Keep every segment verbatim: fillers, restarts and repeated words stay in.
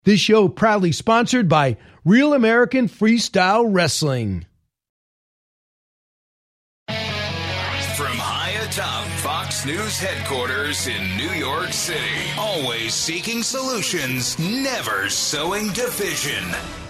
This show proudly sponsored by Real American Freestyle Wrestling. From high atop Fox News headquarters in New York City, always seeking solutions, never sowing division.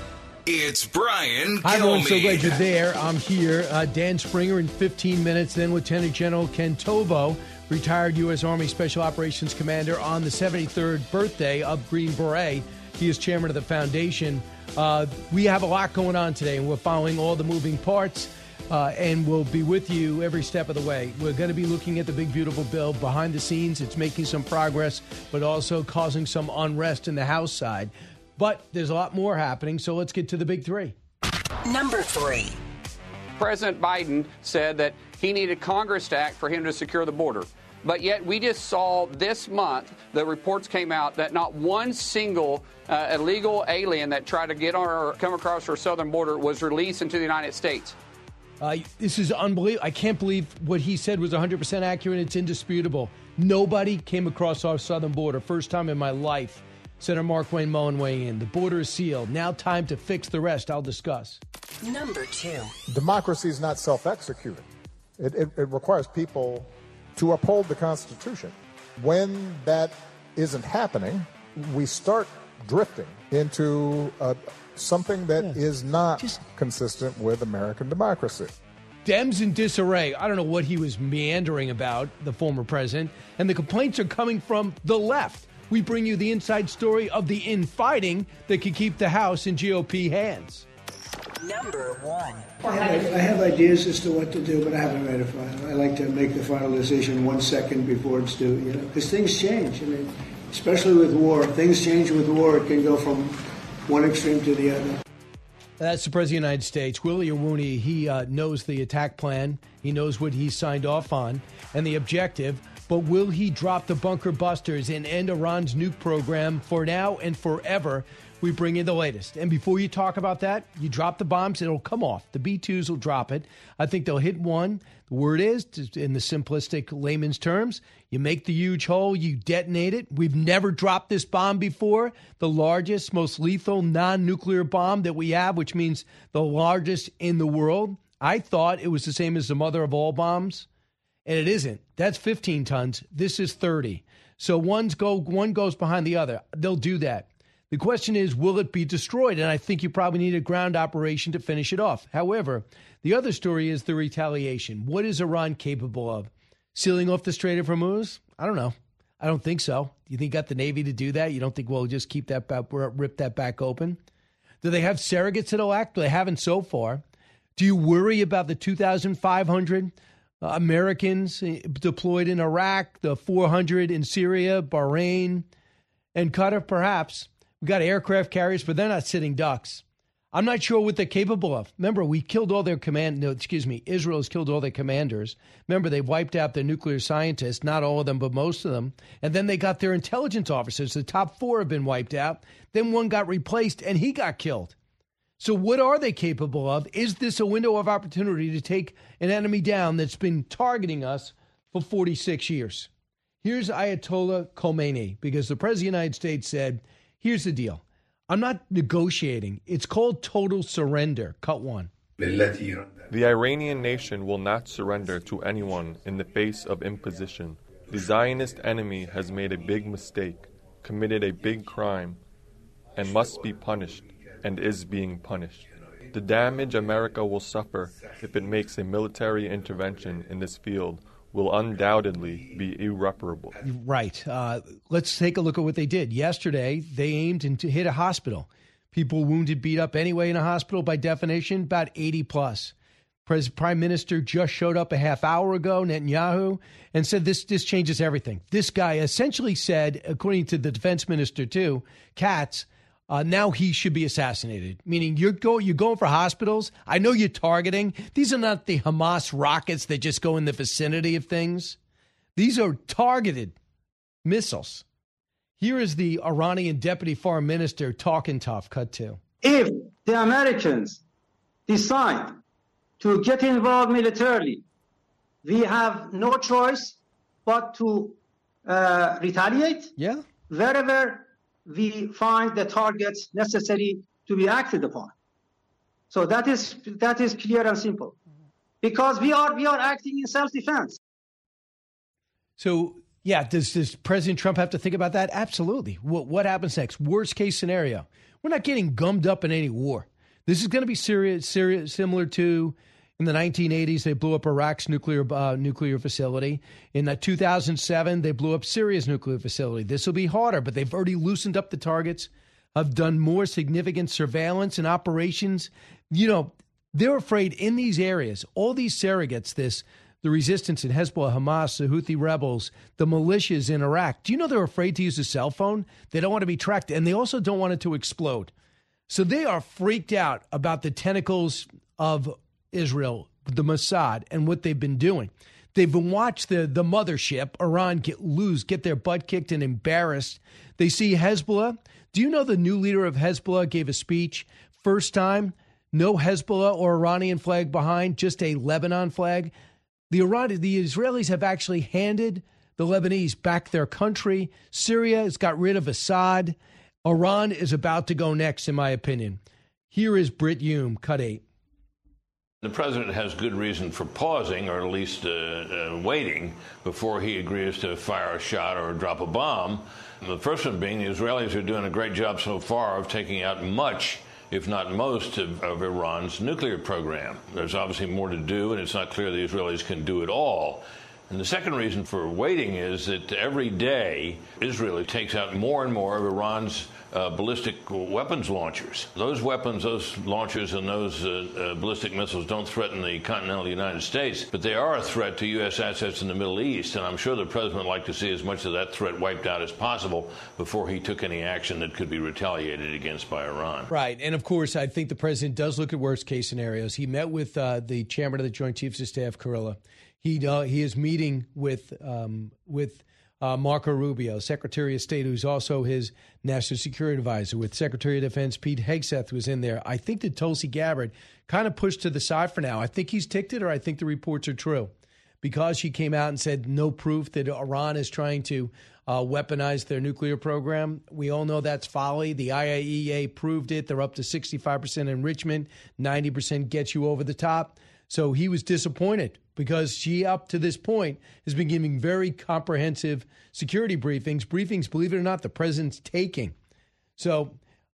It's Brian Kilmeade. Hi, everyone. So glad you're there. I'm here. Uh, Dan Springer in fifteen minutes. Then Lieutenant General Ken Tovo, retired U S. Army Special Operations Commander on the seventy-third birthday of Green Beret. He is chairman of the foundation. Uh, we have a lot going on today, and we're following all the moving parts, uh, and we'll be with you every step of the way. We're going to be looking at the big, beautiful bill behind the scenes. It's making some progress, but also causing some unrest in the House side. But there's a lot more happening, so let's get to the big three. Number three. President Biden said that he needed Congress to act for him to secure the border. But yet we just saw this month, the reports came out that not one single uh, illegal alien that tried to get on or come across our southern border was released into the United States. Uh, this is unbelievable. I can't believe what he said was one hundred percent accurate. It's indisputable. Nobody came across our southern border. First time in my life. Senator Mark Wayne Mullen weighing in. The border is sealed. Now time to fix the rest. I'll discuss. Number two. Democracy is not self-executing. It, it, it requires people to uphold the Constitution. When that isn't happening, we start drifting into uh, something that yeah. is not Just consistent with American democracy. Dems in disarray. I don't know what he was meandering about, the former president, and the complaints are coming from the left. We bring you the inside story of the infighting that could keep the House in G O P hands. Number one. I have, I have ideas as to what to do, but I haven't made a final. I like to make the final decision one second before it's due, you know, because things change. I mean, especially with war. Things change with war. It can go from one extreme to the other. That's the President of the United States. Willie Rooney, he uh, knows the attack plan. He knows what he signed off on and the objective. But will he drop the bunker busters and end Iran's nuke program for now and forever? We bring you the latest. And before you talk about that, you drop the bombs, it'll come off. The B twos will drop it. I think they'll hit one. The word is, in the simplistic layman's terms, you make the huge hole, you detonate it. We've never dropped this bomb before. The largest, most lethal non-nuclear bomb that we have, which means the largest in the world. I thought it was the same as the mother of all bombs, and it isn't. That's fifteen tons. This is thirty. So one's go, one goes behind the other. They'll do that. The question is, will it be destroyed? And I think you probably need a ground operation to finish it off. However, the other story is the retaliation. What is Iran capable of? Sealing off the Strait of Hormuz? I don't know. I don't think so. You think you got the Navy to do that? You don't think we'll just keep that back, rip that back open? Do they have surrogates that'll act? They haven't so far. Do you worry about the two thousand five hundred uh, Americans deployed in Iraq, the four hundred in Syria, Bahrain, and Qatar? Perhaps. We got aircraft carriers, but they're not sitting ducks. I'm not sure what they're capable of. Remember, we killed all their command. No, excuse me. Israel's killed all their commanders. Remember, they wiped out their nuclear scientists, not all of them, but most of them. And then they got their intelligence officers. The top four have been wiped out. Then one got replaced, and he got killed. So what are they capable of? Is this a window of opportunity to take an enemy down that's been targeting us for forty-six years? Here's Ayatollah Khomeini, because the President of the United States said, here's the deal. I'm not negotiating. It's called total surrender. Cut one. The Iranian nation will not surrender to anyone in the face of imposition. The Zionist enemy has made a big mistake, committed a big crime, and must be punished, and is being punished. The damage America will suffer if it makes a military intervention in this field will undoubtedly be irreparable. Right. Uh, let's take a look at what they did. Yesterday, they aimed and hit a hospital. People wounded, beat up anyway in a hospital, by definition, about eighty plus. Pres- Prime Minister just showed up a half hour ago, Netanyahu, and said this, this changes everything. This guy essentially said, according to the defense minister too, Katz, Uh, now he should be assassinated, meaning you're, go, you're going for hospitals. I know you're targeting. These are not the Hamas rockets that just go in the vicinity of things. These are targeted missiles. Here is the Iranian deputy foreign minister talking tough, cut two. If the Americans decide to get involved militarily, we have no choice but to uh, retaliate. Yeah. Wherever we find the targets necessary to be acted upon. So that is that is clear and simple, because we are we are acting in self-defense. So, yeah, does, does President Trump have to think about that? Absolutely. What, what happens next? Worst case scenario. We're not getting gummed up in any war. This is going to be serious, serious, similar to in the nineteen eighties, they blew up Iraq's nuclear uh, nuclear facility. In uh, two thousand seven, they blew up Syria's nuclear facility. This will be harder, but they've already loosened up the targets, have done more significant surveillance and operations. You know, they're afraid in these areas, all these surrogates, this, the resistance in Hezbollah, Hamas, the Houthi rebels, the militias in Iraq. Do you know they're afraid to use a cell phone? They don't want to be tracked, and they also don't want it to explode. So they are freaked out about the tentacles of Israel, the Mossad, and what they've been doing. They've watched the, the mothership, Iran, get lose, get their butt kicked and embarrassed. They see Hezbollah. Do you know the new leader of Hezbollah gave a speech? First time, no Hezbollah or Iranian flag behind, just a Lebanon flag. The Iran, the Israelis have actually handed the Lebanese back their country. Syria has got rid of Assad. Iran is about to go next, in my opinion. Here is Britt Hume, cut eight. The president has good reason for pausing, or at least uh, uh, waiting, before he agrees to fire a shot or drop a bomb. The first one being the Israelis are doing a great job so far of taking out much, if not most, of, of Iran's nuclear program. There's obviously more to do, and it's not clear the Israelis can do it all. And the second reason for waiting is that every day Israel takes out more and more of Iran's uh, ballistic weapons launchers. Those weapons, those launchers, and those uh, uh, ballistic missiles don't threaten the continental United States, but they are a threat to U S assets in the Middle East. And I'm sure the president would like to see as much of that threat wiped out as possible before he took any action that could be retaliated against by Iran. Right. And of course, I think the president does look at worst case scenarios. He met with uh, the chairman of the Joint Chiefs of Staff, Kurilla. He uh, he is meeting with um, with uh, Marco Rubio, Secretary of State, who's also his national security advisor, with Secretary of Defense Pete Hegseth, who was in there. I think that Tulsi Gabbard kind of pushed to the side for now. I think he's ticked it, or I think the reports are true, because she came out and said no proof that Iran is trying to uh, weaponize their nuclear program. We all know that's folly. The I A E A proved it. They're up to sixty-five percent enrichment, ninety percent gets you over the top. So he was disappointed because she, up to this point, has been giving very comprehensive security briefings, briefings, believe it or not, the president's taking. So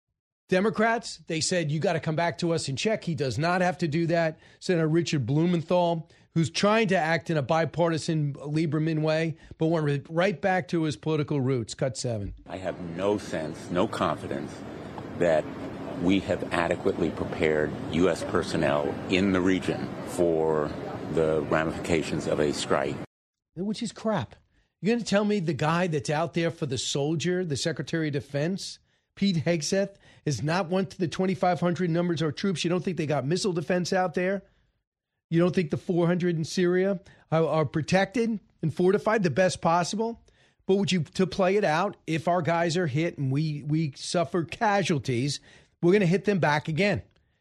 Democrats, they said, you got to come back to us and check. He does not have to do that. Senator Richard Blumenthal, who's trying to act in a bipartisan Lieberman way, but went right back to his political roots. Cut seven. I have no sense, no confidence that we have adequately prepared U S personnel in the region for the ramifications of a strike. Which is crap. You're going to tell me the guy that's out there for the soldier, the Secretary of Defense, Pete Hegseth, is not one to the twenty-five hundred numbers of troops? You don't think they got missile defense out there? You don't think the four hundred in Syria are, are protected and fortified the best possible? But would you, to play it out, if our guys are hit and we, we suffer casualties, we're going to hit them back again.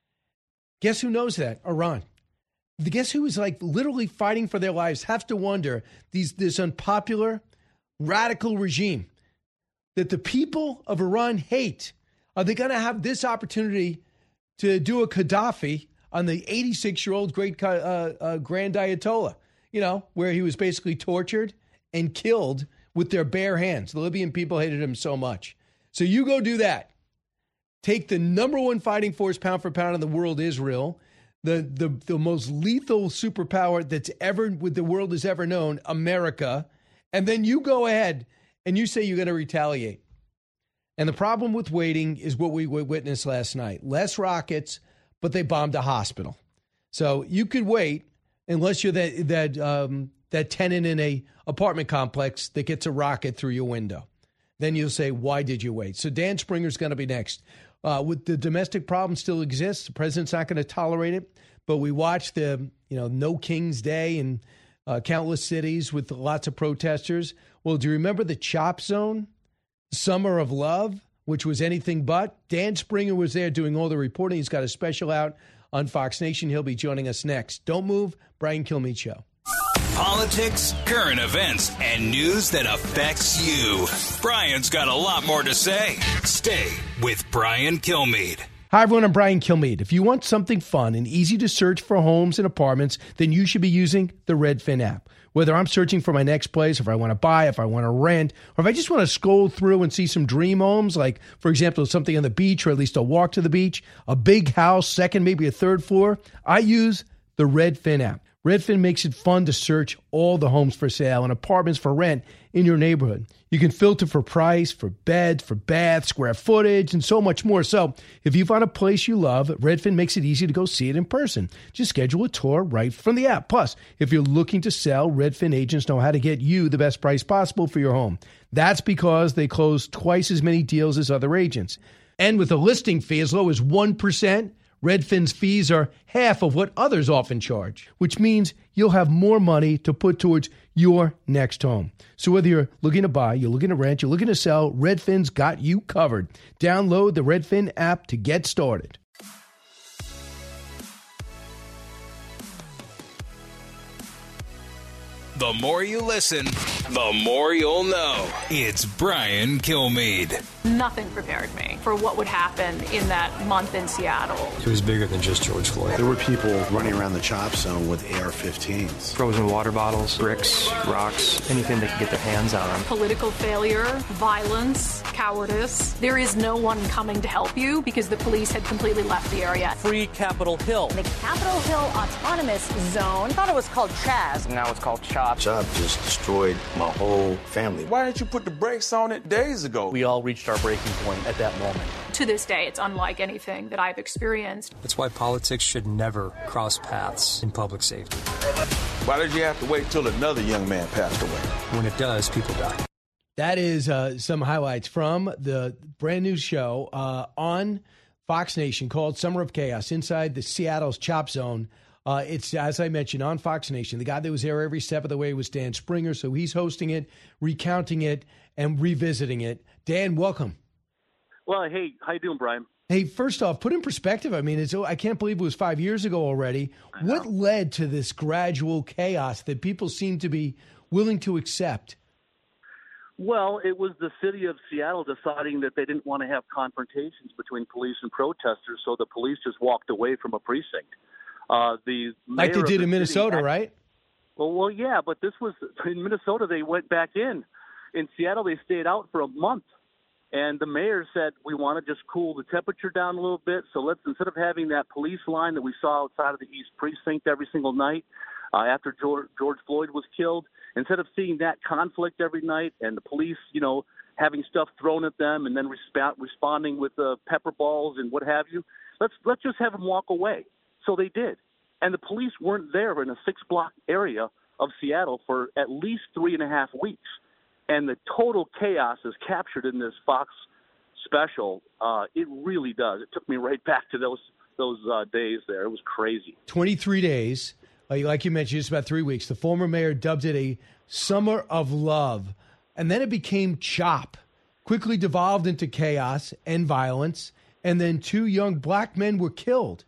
Guess who knows that? Iran. The guess who is like literally fighting for their lives have to wonder, these this unpopular, radical regime that the people of Iran hate, are they going to have this opportunity to do a Gaddafi on the eighty-six-year-old great uh, uh, Grand Ayatollah, you know, where he was basically tortured and killed with their bare hands? The Libyan people hated him so much. So you go do that. Take the number one fighting force pound for pound in the world, Israel, the the the most lethal superpower that's ever with the world has ever known, America, and then you go ahead and you say you're going to retaliate. And the problem with waiting is what we witnessed last night. Less rockets, but they bombed a hospital. So you could wait unless you're that that um, that tenant in a apartment complex that gets a rocket through your window. Then you'll say, why did you wait? So Dan Springer's going to be next. Uh, with the domestic problem still exists, the president's not going to tolerate it. But we watched the, you know, No King's Day in uh, countless cities with lots of protesters. Well, do you remember the Chop Zone, Summer of Love, which was anything but? Dan Springer was there doing all the reporting. He's got a special out on Fox Nation. He'll be joining us next. Don't move. Brian Kilmeade Show. Politics, current events, and news that affects you. Brian's got a lot more to say. Stay with Brian Kilmeade. Hi, everyone. I'm Brian Kilmeade. If you want something fun and easy to search for homes and apartments, then you should be using the Redfin app. Whether I'm searching for my next place, if I want to buy, if I want to rent, or if I just want to scroll through and see some dream homes, like, for example, something on the beach or at least a walk to the beach, a big house, second, maybe a third floor, I use the Redfin app. Redfin makes it fun to search all the homes for sale and apartments for rent in your neighborhood. You can filter for price, for beds, for baths, square footage, and so much more. So if you find a place you love, Redfin makes it easy to go see it in person. Just schedule a tour right from the app. Plus, if you're looking to sell, Redfin agents know how to get you the best price possible for your home. That's because they close twice as many deals as other agents. And with a listing fee as low as one percent, Redfin's fees are half of what others often charge, which means you'll have more money to put towards your next home. So whether you're looking to buy, you're looking to rent, you're looking to sell, Redfin's got you covered. Download the Redfin app to get started. The more you listen, the more you'll know. It's Brian Kilmeade. Nothing prepared me for what would happen in that month in Seattle. It was bigger than just George Floyd. There were people running around the chop zone with A R fifteens. Frozen water bottles, bricks, rocks, anything they could get their hands on. Political failure, violence, cowardice. There is no one coming to help you because the police had completely left the area. Free Capitol Hill. The Capitol Hill Autonomous Zone. I thought it was called Chaz. Now it's called CHOP. CHOP just destroyed my whole family. Why didn't you put the brakes on it days ago? We all reached our breaking point at that moment. To this day, it's unlike anything that I've experienced. That's why politics should never cross paths in public safety. Why did you have to wait till another young man passed away? When it does, people die. That is uh, some highlights from the brand new show uh, on Fox Nation called Summer of Chaos, inside the Seattle's Chop Zone. Uh, it's, as I mentioned, on Fox Nation. The guy that was there every step of the way was Dan Springer, so he's hosting it, recounting it, and revisiting it. Dan, welcome. Well, hey, how you doing, Brian? Hey, first off, put in perspective, I mean, it's, I can't believe it was five years ago already. What led to this gradual chaos that people seem to be willing to accept? Well, it was the city of Seattle deciding that they didn't want to have confrontations between police and protesters, so the police just walked away from a precinct. Uh, the like they did the in Minnesota, city, right? Well, well, yeah, but this was in Minnesota. They went back in. In Seattle, they stayed out for a month, and the mayor said, "We want to just cool the temperature down a little bit. So let's, instead of having that police line that we saw outside of the East Precinct every single night uh, after George, George Floyd was killed, instead of seeing that conflict every night and the police, you know, having stuff thrown at them and then resp- responding with uh, pepper balls and what have you, let's let's just have them walk away." So they did. And the police weren't there in a six-block area of Seattle for at least three and a half weeks. And the total chaos is captured in this Fox special. Uh, it really does. It took me right back to those those uh, days there. It was crazy. twenty-three days. Uh, like you mentioned, just about three weeks. The former mayor dubbed it a summer of love. And then it became CHOP, quickly devolved into chaos and violence. And then two young black men were killed.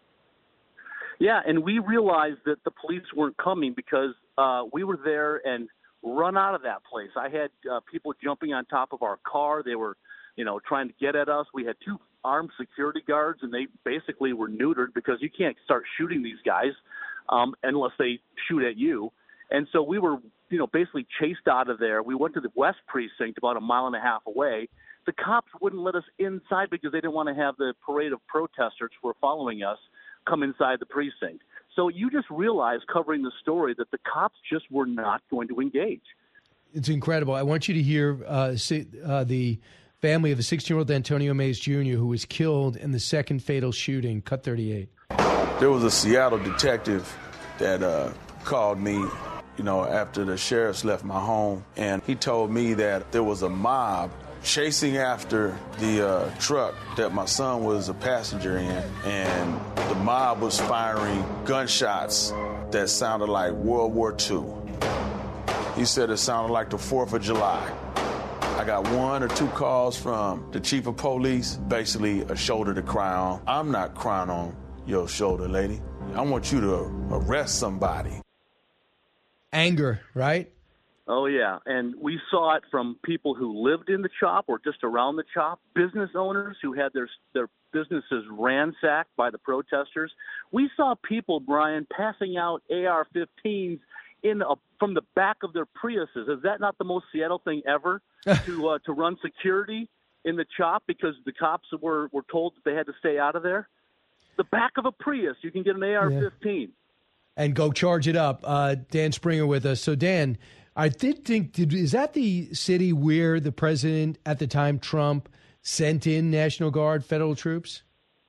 Yeah, and we realized that the police weren't coming because uh, we were there and run out of that place. I had uh, people jumping on top of our car. They were, you know, trying to get at us. We had two armed security guards, and they basically were neutered because you can't start shooting these guys um, unless they shoot at you. And so we were, you know, basically chased out of there. We went to the West Precinct about a mile and a half away. The cops wouldn't let us inside because they didn't want to have the parade of protesters who were following us come inside the precinct. So you just realize, covering the story, that the cops just were not going to engage. It's incredible. I want you to hear uh, uh, the family of a sixteen-year-old Antonio Mays Junior who was killed in the second fatal shooting. Cut thirty-eight. There was a Seattle detective that uh, called me, you know, after the sheriffs left my home, and he told me that there was a mob chasing after the uh, truck that my son was a passenger in, and the mob was firing gunshots that sounded like World War Two. He said it sounded like the fourth of July. I got one or two calls from the chief of police, basically a shoulder to cry on. I'm not crying on your shoulder, lady. I want you to arrest somebody. anger, right? Oh, yeah. And we saw it from people who lived in the CHOP or just around the CHOP, business owners who had their their businesses ransacked by the protesters. We saw people, Brian, passing out A R fifteens in a, from the back of their Priuses. Is that not the most Seattle thing ever, to uh, to run security in the CHOP because the cops were, were told that they had to stay out of there? The back of a Prius, you can get an A R fifteen. Yeah. And go charge it up. Uh, Dan Springer with us. So, Dan, I did think, did, is that the city where the president at the time, Trump, sent in National Guard federal troops?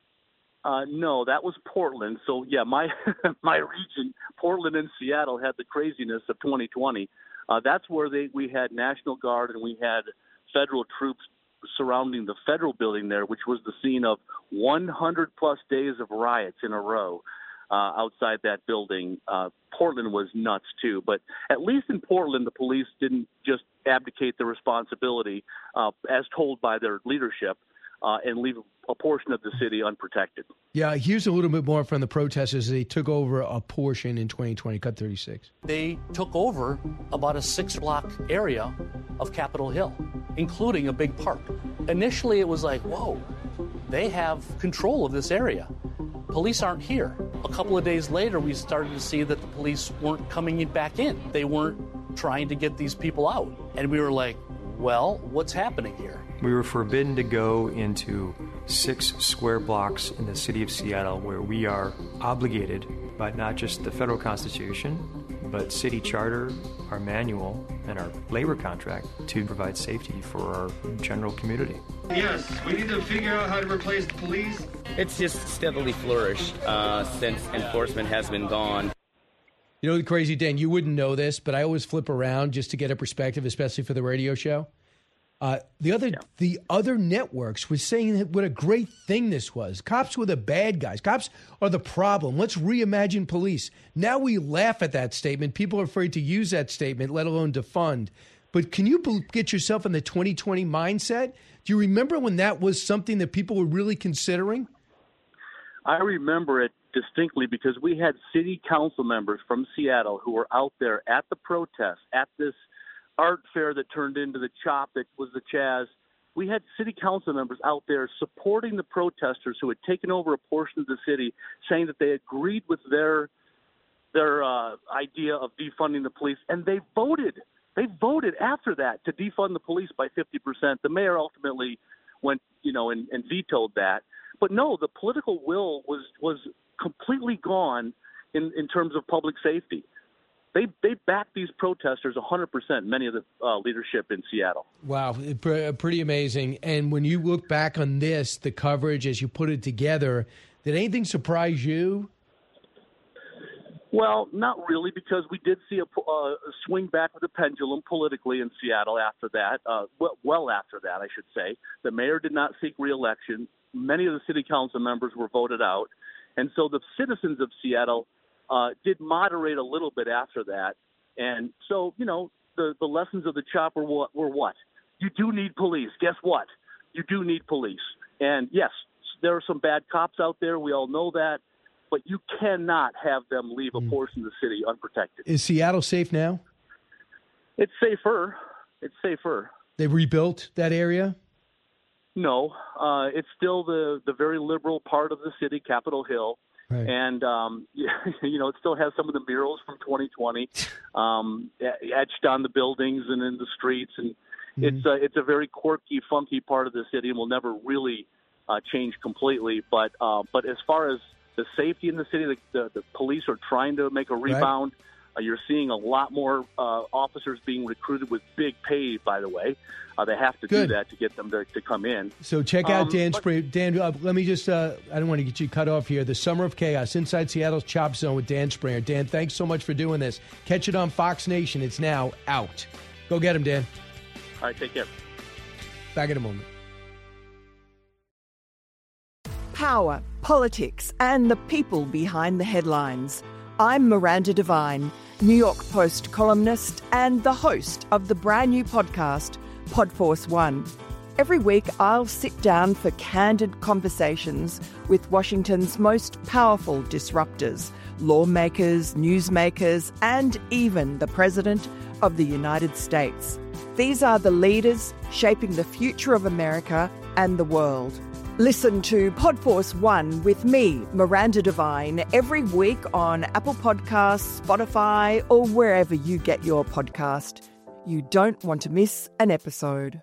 Uh, no, that was Portland. So, yeah, my my region, Portland and Seattle, had the craziness of twenty twenty. Uh, that's where they we had National Guard and we had federal troops surrounding the federal building there, which was the scene of one hundred plus days of riots in a row uh, outside that building. Uh, Portland was nuts, too. But at least in Portland, the police didn't just abdicate the responsibility, uh, as told by their leadership, uh, and leave a portion of the city unprotected. Yeah, here's a little bit more from the protesters. They took over a portion in twenty twenty, cut thirty-six. They took over about a six-block area of Capitol Hill, including a big park. Initially, it was like, whoa, they have control of this area. Police aren't here. A couple of days later, we started to see that the police weren't coming back in. They weren't trying to get these people out. And we were like, well, what's happening here? We were forbidden to go into six square blocks in the city of Seattle where we are obligated by not just the federal constitution, but city charter, our manual, and our labor contract to provide safety for our general community. Yes, we need to figure out how to replace the police. It's just steadily flourished uh, since enforcement has been gone. You know, the crazy, Dan, you wouldn't know this, but I always flip around just to get a perspective, especially for the radio show. Uh, the other yeah. the other networks were saying that what a great thing this was. Cops were the bad guys. Cops are the problem. Let's reimagine police. Now we laugh at that statement. People are afraid to use that statement, let alone defund. But can you get yourself in the twenty twenty mindset? Do you remember when that was something that people were really considering? I remember it distinctly because we had city council members from Seattle who were out there at the protest, at this art fair that turned into the CHOP that was the Chaz. We had city council members out there supporting the protesters who had taken over a portion of the city, saying that they agreed with their their uh, idea of defunding the police, and they voted. They voted after that to defund the police by fifty percent. The mayor ultimately went, you know, and, and vetoed that. But no, the political will was was completely gone in, in terms of public safety. They they backed these protesters one hundred percent, many of the uh, leadership in Seattle. Wow, pretty amazing. And when you look back on this, the coverage as you put it together, did anything surprise you? Well, not really, because we did see a uh, swing back of the pendulum politically in Seattle after that, uh, well, well after that, I should say. The mayor did not seek re-election. Many of the city council members were voted out. And so the citizens of Seattle uh, did moderate a little bit after that. And so, you know, the, the lessons of the CHOP were what, were what? You do need police. Guess what? You do need police. And, yes, there are some bad cops out there. We all know that. But you cannot have them leave a portion of the city unprotected. Is Seattle safe now? It's safer. It's safer. They rebuilt that area? No. Uh, it's still the, the very liberal part of the city, Capitol Hill. Right. And, um, you know, it still has some of the murals from twenty twenty um, etched on the buildings and in the streets. And mm-hmm. it's, a, it's a very quirky, funky part of the city and will never really uh, change completely. But, uh, but as far as the safety in the city, the, the, the police are trying to make a rebound. Right. Uh, you're seeing a lot more uh, officers being recruited with big pay, by the way. Uh, they have to Good. do that to get them to, to come in. So check out um, Dan but, Springer. Dan, uh, let me just, uh, I don't want to get you cut off here. The Summer of Chaos, Inside Seattle's Chop Zone with Dan Springer. Dan, thanks so much for doing this. Catch it on Fox Nation. It's now out. Go get him, Dan. All right, take care. Back in a moment. Power, politics, and the people behind the headlines. I'm Miranda Devine, New York Post columnist and the host of the brand new podcast, Podforce One. Every week, I'll sit down for candid conversations with Washington's most powerful disruptors, lawmakers, newsmakers, and even the President of the United States. These are the leaders shaping the future of America and the world. Listen to Podforce One with me, Miranda Devine, every week on Apple Podcasts, Spotify, or wherever you get your podcast. You don't want to miss an episode.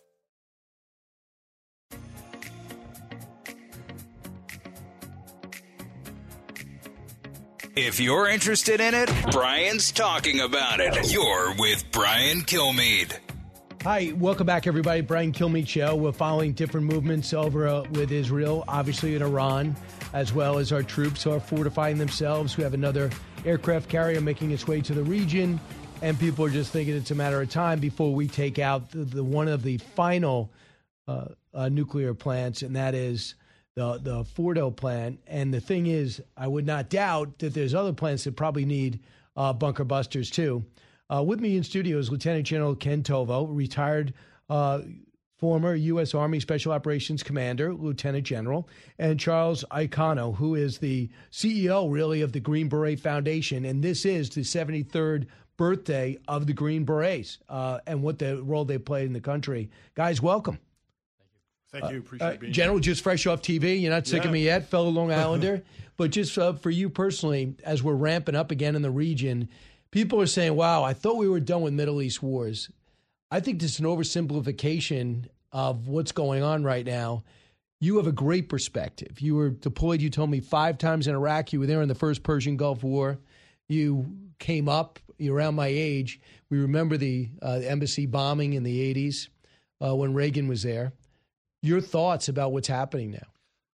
If you're interested in it, Brian's talking about it. You're with Brian Kilmeade. Hi, welcome back, everybody. Brian Kilmeade Show. We're following different movements over uh, with Israel, obviously in Iran, as well as our troops are fortifying themselves. We have another aircraft carrier making its way to the region, and people are just thinking it's a matter of time before we take out the, the one of the final uh, uh, nuclear plants, and that is the the Fordo plant. And the thing is, I would not doubt that there's other plants that probably need uh, bunker busters too. Uh, with me in studio is Lieutenant General Ken Tovo, retired uh, former U S. Army Special Operations Commander, Lieutenant General, and Charles Iacono, who is the C E O, really, of the Green Beret Foundation. And this is the seventy-third birthday of the Green Berets uh, and what the role they played in the country. Guys, welcome. Thank you. Appreciate uh, being General, here. Just fresh off T V. You're not sick Yeah. of me yet, fellow Long Islander. But just uh, for you personally, as we're ramping up again in the region, people are saying, wow, I thought we were done with Middle East wars. I think this is an oversimplification of what's going on right now. You have a great perspective. You were deployed, you told me, five times in Iraq. You were there in the first Persian Gulf War. You came up, you're around my age. We remember the uh, embassy bombing in the eighties uh, when Reagan was there. Your thoughts about what's happening now?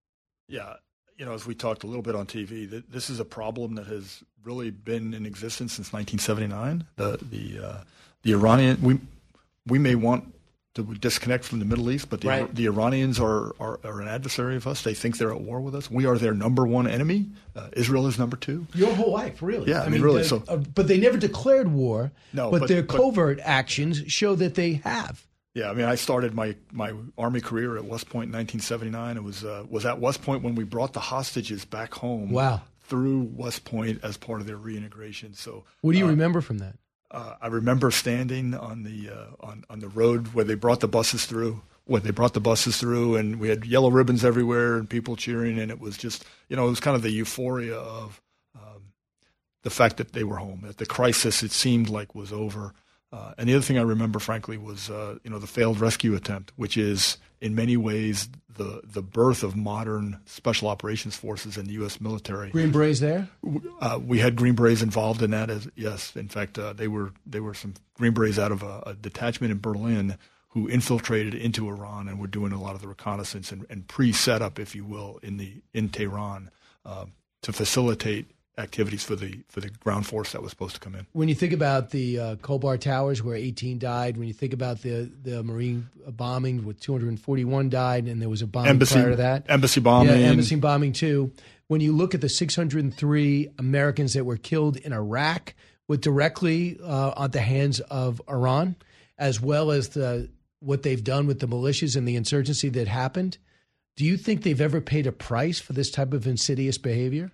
Yeah, you know, as we talked a little bit on T V, th- this is a problem that has really been in existence since nineteen seventy-nine. The the uh, the Iranian we we may want to disconnect from the Middle East, but the, Right. the Iranians are, are are an adversary of us. They think they're at war with us. We are their number one enemy. Uh, Israel is number two. Your whole life, really. Yeah, I mean, really, uh, so- uh, but they never declared war. No, but, but- their but- covert actions show that they have. Yeah, I mean, I started my, my Army career at West Point in nineteen seventy-nine. It was uh, was at West Point when we brought the hostages back home. Wow. Through West Point as part of their reintegration. So, What do you uh, remember from that? Uh, I remember standing on the uh, on on the road where they brought the buses through. When they brought the buses through, and we had yellow ribbons everywhere and people cheering, and it was just, you know, it was kind of the euphoria of um, the fact that they were home, that the crisis, it seemed like, was over. Uh, and the other thing I remember, frankly, was uh, you know the failed rescue attempt, which is in many ways the the birth of modern special operations forces in the U S military. Green Berets there? Uh, we had Green Berets involved in that. As yes, in fact, uh, they were they were some Green Berets out of a, a detachment in Berlin who infiltrated into Iran and were doing a lot of the reconnaissance and, and pre-setup, if you will, in the in Tehran uh, to facilitate activities for the for the ground force that was supposed to come in. When you think about the uh, Khobar Towers, where eighteen died, when you think about the the Marine bombing, where two hundred forty-one died, and there was a bombing Embassy- prior to that, embassy bombing. yeah, embassy bombing too. When you look at the six hundred three Americans that were killed in Iraq, with directly uh, at the hands of Iran, as well as the what they've done with the militias and the insurgency that happened, do you think they've ever paid a price for this type of insidious behavior?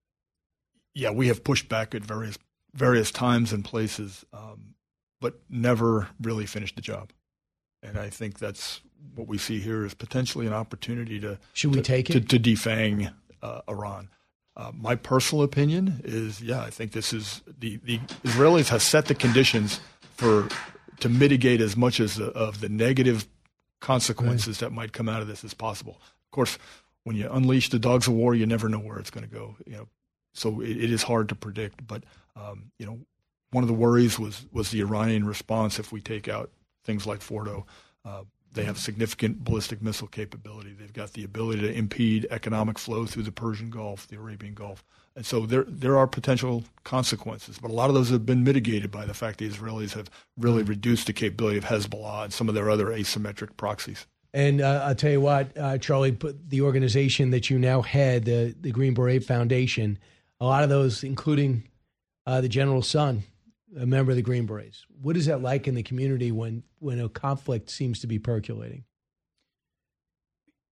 Yeah, we have pushed back at various various times and places, um, but never really finished the job. And I think that's what we see here is potentially an opportunity to Should we to, take to, it? to defang uh, Iran. Uh, my personal opinion is, yeah, I think this is the the Israelis have set the conditions for to mitigate as much as the, of the negative consequences that might come out of this as possible. Of course, when you unleash the dogs of war, you never know where it's going to go. You know, so it, it is hard to predict. But um, you know, one of the worries was was the Iranian response. If we take out things like Fordo, uh, they have significant ballistic missile capability. They've got the ability to impede economic flow through the Persian Gulf, the Arabian Gulf. And so there there are potential consequences, but a lot of those have been mitigated by the fact the Israelis have really reduced the capability of Hezbollah and some of their other asymmetric proxies. And uh, I'll tell you what, uh, Charlie, but the organization that you now head, the, the Green Beret Foundation, a lot of those, including uh, the General's son, a member of the Green Berets. What is that like in the community when, when a conflict seems to be percolating?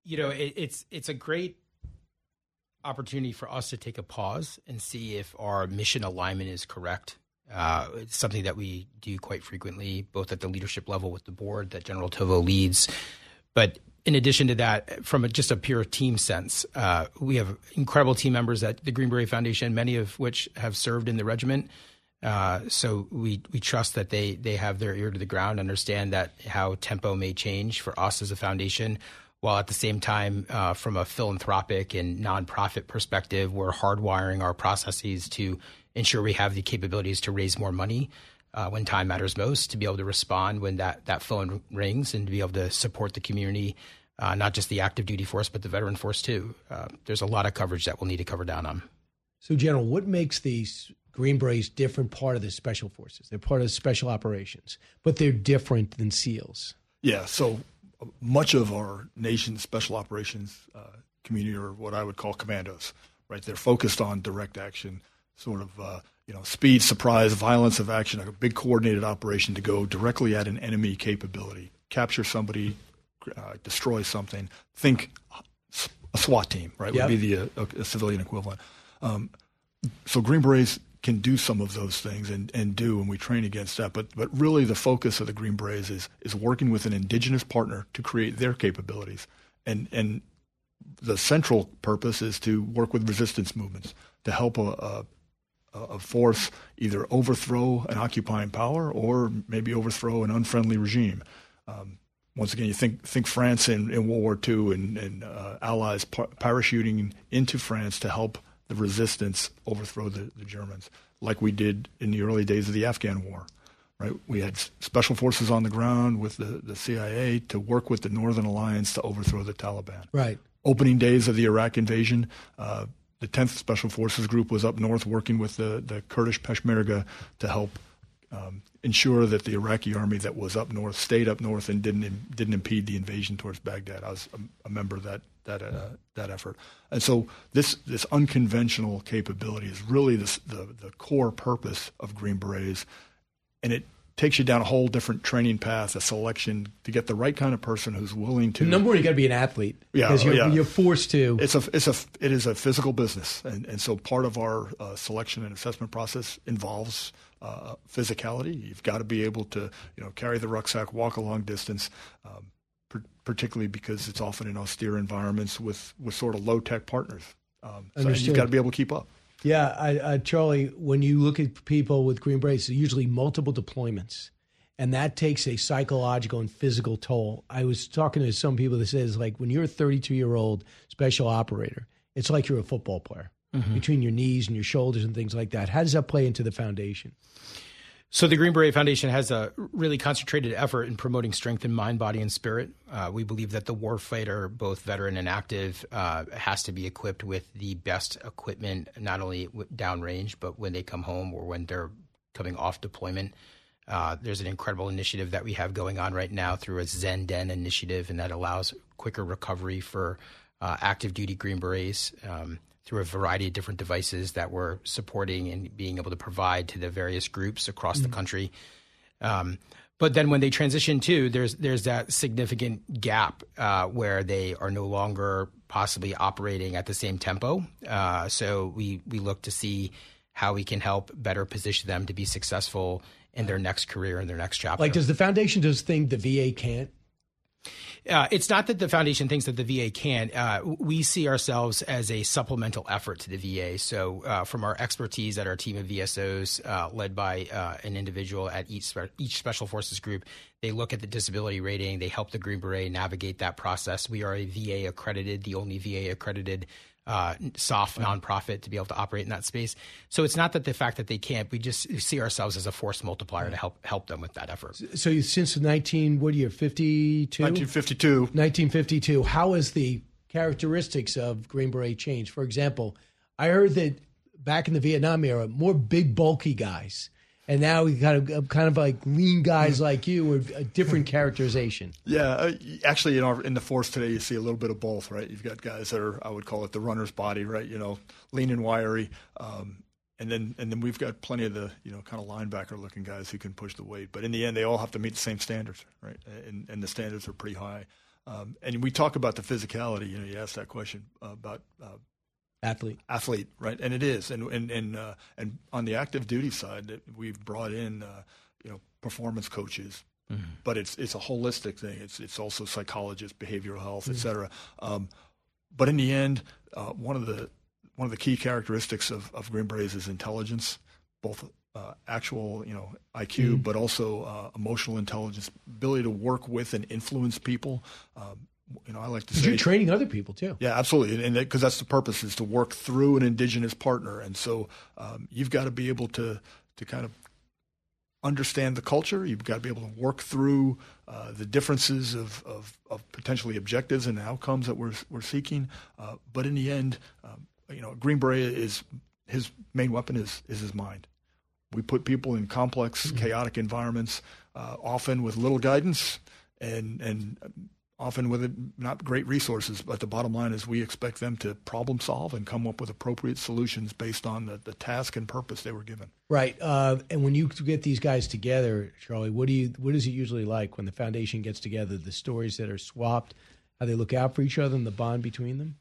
You know, it, it's it's a great opportunity for us to take a pause and see if our mission alignment is correct. Uh, it's something that we do quite frequently, both at the leadership level with the board that General Tovo leads. But in addition to that, from a, just a pure team sense, uh, we have incredible team members at the Green Beret Foundation, many of which have served in the regiment. Uh, so we we trust that they they have their ear to the ground, understand that how tempo may change for us as a foundation, while at the same time, uh, from a philanthropic and nonprofit perspective, we're hardwiring our processes to ensure we have the capabilities to raise more money uh, when time matters most, to be able to respond when that, that phone rings, and to be able to support the community, uh, not just the active duty force, but the veteran force too. Uh, there's a lot of coverage that we'll need to cover down on. So, General, what makes these Green Berets different part of the Special Forces? They're part of Special Operations, but they're different than SEALs. Yeah, so much of our nation's Special Operations uh, community are what I would call commandos, right? They're focused on direct action, sort of, uh, you know, speed, surprise, violence of action, a big coordinated operation to go directly at an enemy capability, capture somebody, uh, destroy something. Think a SWAT team, right? Yep. Would be the uh, a civilian equivalent. Um, so Green Berets can do some of those things and, and do, and we train against that. But but really the focus of the Green Berets is is working with an indigenous partner to create their capabilities. And and the central purpose is to work with resistance movements to help a, a a force either overthrow an occupying power or maybe overthrow an unfriendly regime. Um, once again, you think think France in, in World War Two and, and uh, allies par- parachuting into France to help the resistance overthrow the, the Germans, like we did in the early days of the Afghan war. Right? We had special forces on the ground with the, the C I A to work with the Northern Alliance to overthrow the Taliban. Right. Opening days of the Iraq invasion, uh, the tenth Special Forces Group was up north working with the, the Kurdish Peshmerga to help um, ensure that the Iraqi army that was up north stayed up north and didn't didn't impede the invasion towards Baghdad. I was a, a member of that that uh, that effort. And so this this unconventional capability is really this, the the core purpose of Green Berets, and it takes you down a whole different training path, a selection to get the right kind of person who's willing to. Number one, you got to be an athlete. Yeah, because you're, yeah. you're forced to. It's a, it's a, it is a physical business, and and so part of our uh, selection and assessment process involves uh, physicality. You've got to be able to, you know, carry the rucksack, walk a long distance, um, per- particularly because it's often in austere environments with with sort of low tech partners. Um, so you've got to be able to keep up. Yeah, I, uh, Charlie, when you look at people with Green Berets, they're usually multiple deployments, and that takes a psychological and physical toll. I was talking to some people that says, like, when you're a thirty-two-year-old special operator, it's like you're a football player, mm-hmm. between your knees and your shoulders and things like that. How does that play into the foundation? So the Green Beret Foundation has a really concentrated effort in promoting strength in mind, body, and spirit. Uh, we believe that the warfighter, both veteran and active, uh, has to be equipped with the best equipment, not only downrange, but when they come home or when they're coming off deployment. Uh, there's an incredible initiative that we have going on right now through a Zen Den initiative, and that allows quicker recovery for uh, active duty Green Berets. Um, through a variety of different devices that we're supporting and being able to provide to the various groups across mm-hmm. the country. Um, but then when they transition to, there's there's that significant gap uh, where they are no longer possibly operating at the same tempo. Uh, so we, we look to see how we can help better position them to be successful in their next career and their next chapter. Like, does the foundation just think the V A can't? Uh, it's not that the foundation thinks that the V A can. Uh, we see ourselves as a supplemental effort to the V A. So uh, from our expertise at our team of V S Os, uh, led by uh, an individual at each, spe- each Special Forces group, they look at the disability rating. They help the Green Beret navigate that process. We are a V A accredited, the only V A accredited uh, soft nonprofit to be able to operate in that space. So it's not that the fact that they can't. We just see ourselves as a force multiplier to help help them with that effort. So you, since nineteen, what year, fifty-two? nineteen fifty-two. nineteen fifty-two. How has the characteristics of Green Beret changed? For example, I heard that back in the Vietnam era, more big, bulky guys. And now we got a, kind of like lean guys like you with a different characterization. Yeah, uh, actually, in our in the force today, you see a little bit of both, right? You've got guys that are, I would call it the runner's body, right? You know, lean and wiry, um, and then and then we've got plenty of the, you know, kind of linebacker-looking guys who can push the weight. But in the end, they all have to meet the same standards, right? And and the standards are pretty high. Um, and we talk about the physicality. You know, you asked that question about uh, athlete, athlete, right? And it is. And and and uh, and on the active duty side, we've brought in, uh, you know, performance coaches. Mm-hmm. But it's it's a holistic thing. It's it's also psychologists, behavioral health, mm-hmm. et cetera. Um, but in the end, uh, one of the one of the key characteristics of, of Green Berets is intelligence, both uh, actual, you know, I Q, mm-hmm. but also uh, emotional intelligence, ability to work with and influence people. Um, you know, I like to say you're training other people too. Yeah, absolutely, and because that's the purpose, is to work through an indigenous partner, and so um, you've got to be able to to kind of understand the culture. You've got to be able to work through uh, the differences of, of, of potentially objectives and outcomes that we're we're seeking. Uh, but in the end, um, you know, Green Beret is his main weapon is is his mind. We put people in complex, mm-hmm. chaotic environments, uh, often with little guidance and and often with not great resources. But the bottom line is we expect them to problem solve and come up with appropriate solutions based on the, the task and purpose they were given. Right. Uh, and when you get these guys together, Charlie, what do you what is it usually like when the foundation gets together? The stories that are swapped, how they look out for each other, and the bond between them.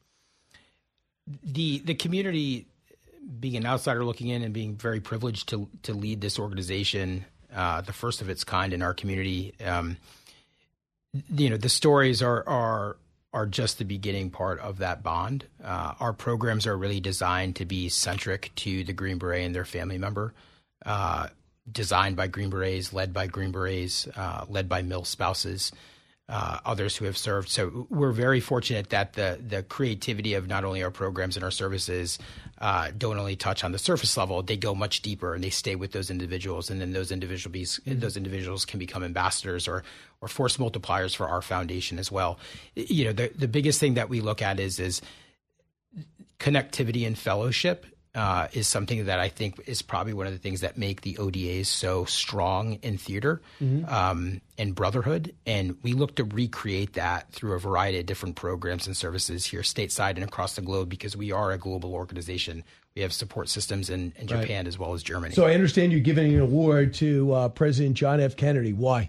The the community, being an outsider looking in and being very privileged to to lead this organization, uh, the first of its kind in our community. Um, you know, the stories are are are just the beginning part of that bond. Uh, our programs are really designed to be centric to the Green Beret and their family member, uh, designed by Green Berets, led by Green Berets, uh, led by mil spouses. Uh, others who have served. So we're very fortunate that the the creativity of not only our programs and our services uh, don't only touch on the surface level, they go much deeper and they stay with those individuals. And then those individuals mm-hmm. those individuals can become ambassadors or or force multipliers for our foundation as well. You know, the the biggest thing that we look at is is connectivity and fellowship. Uh, is something that I think is probably one of the things that make the O D As so strong in theater mm-hmm. um, and brotherhood. And we look to recreate that through a variety of different programs and services here stateside and across the globe, because we are a global organization. We have support systems in, in Japan right. as well as Germany. So I understand you're giving an award to uh, President John F. Kennedy. Why?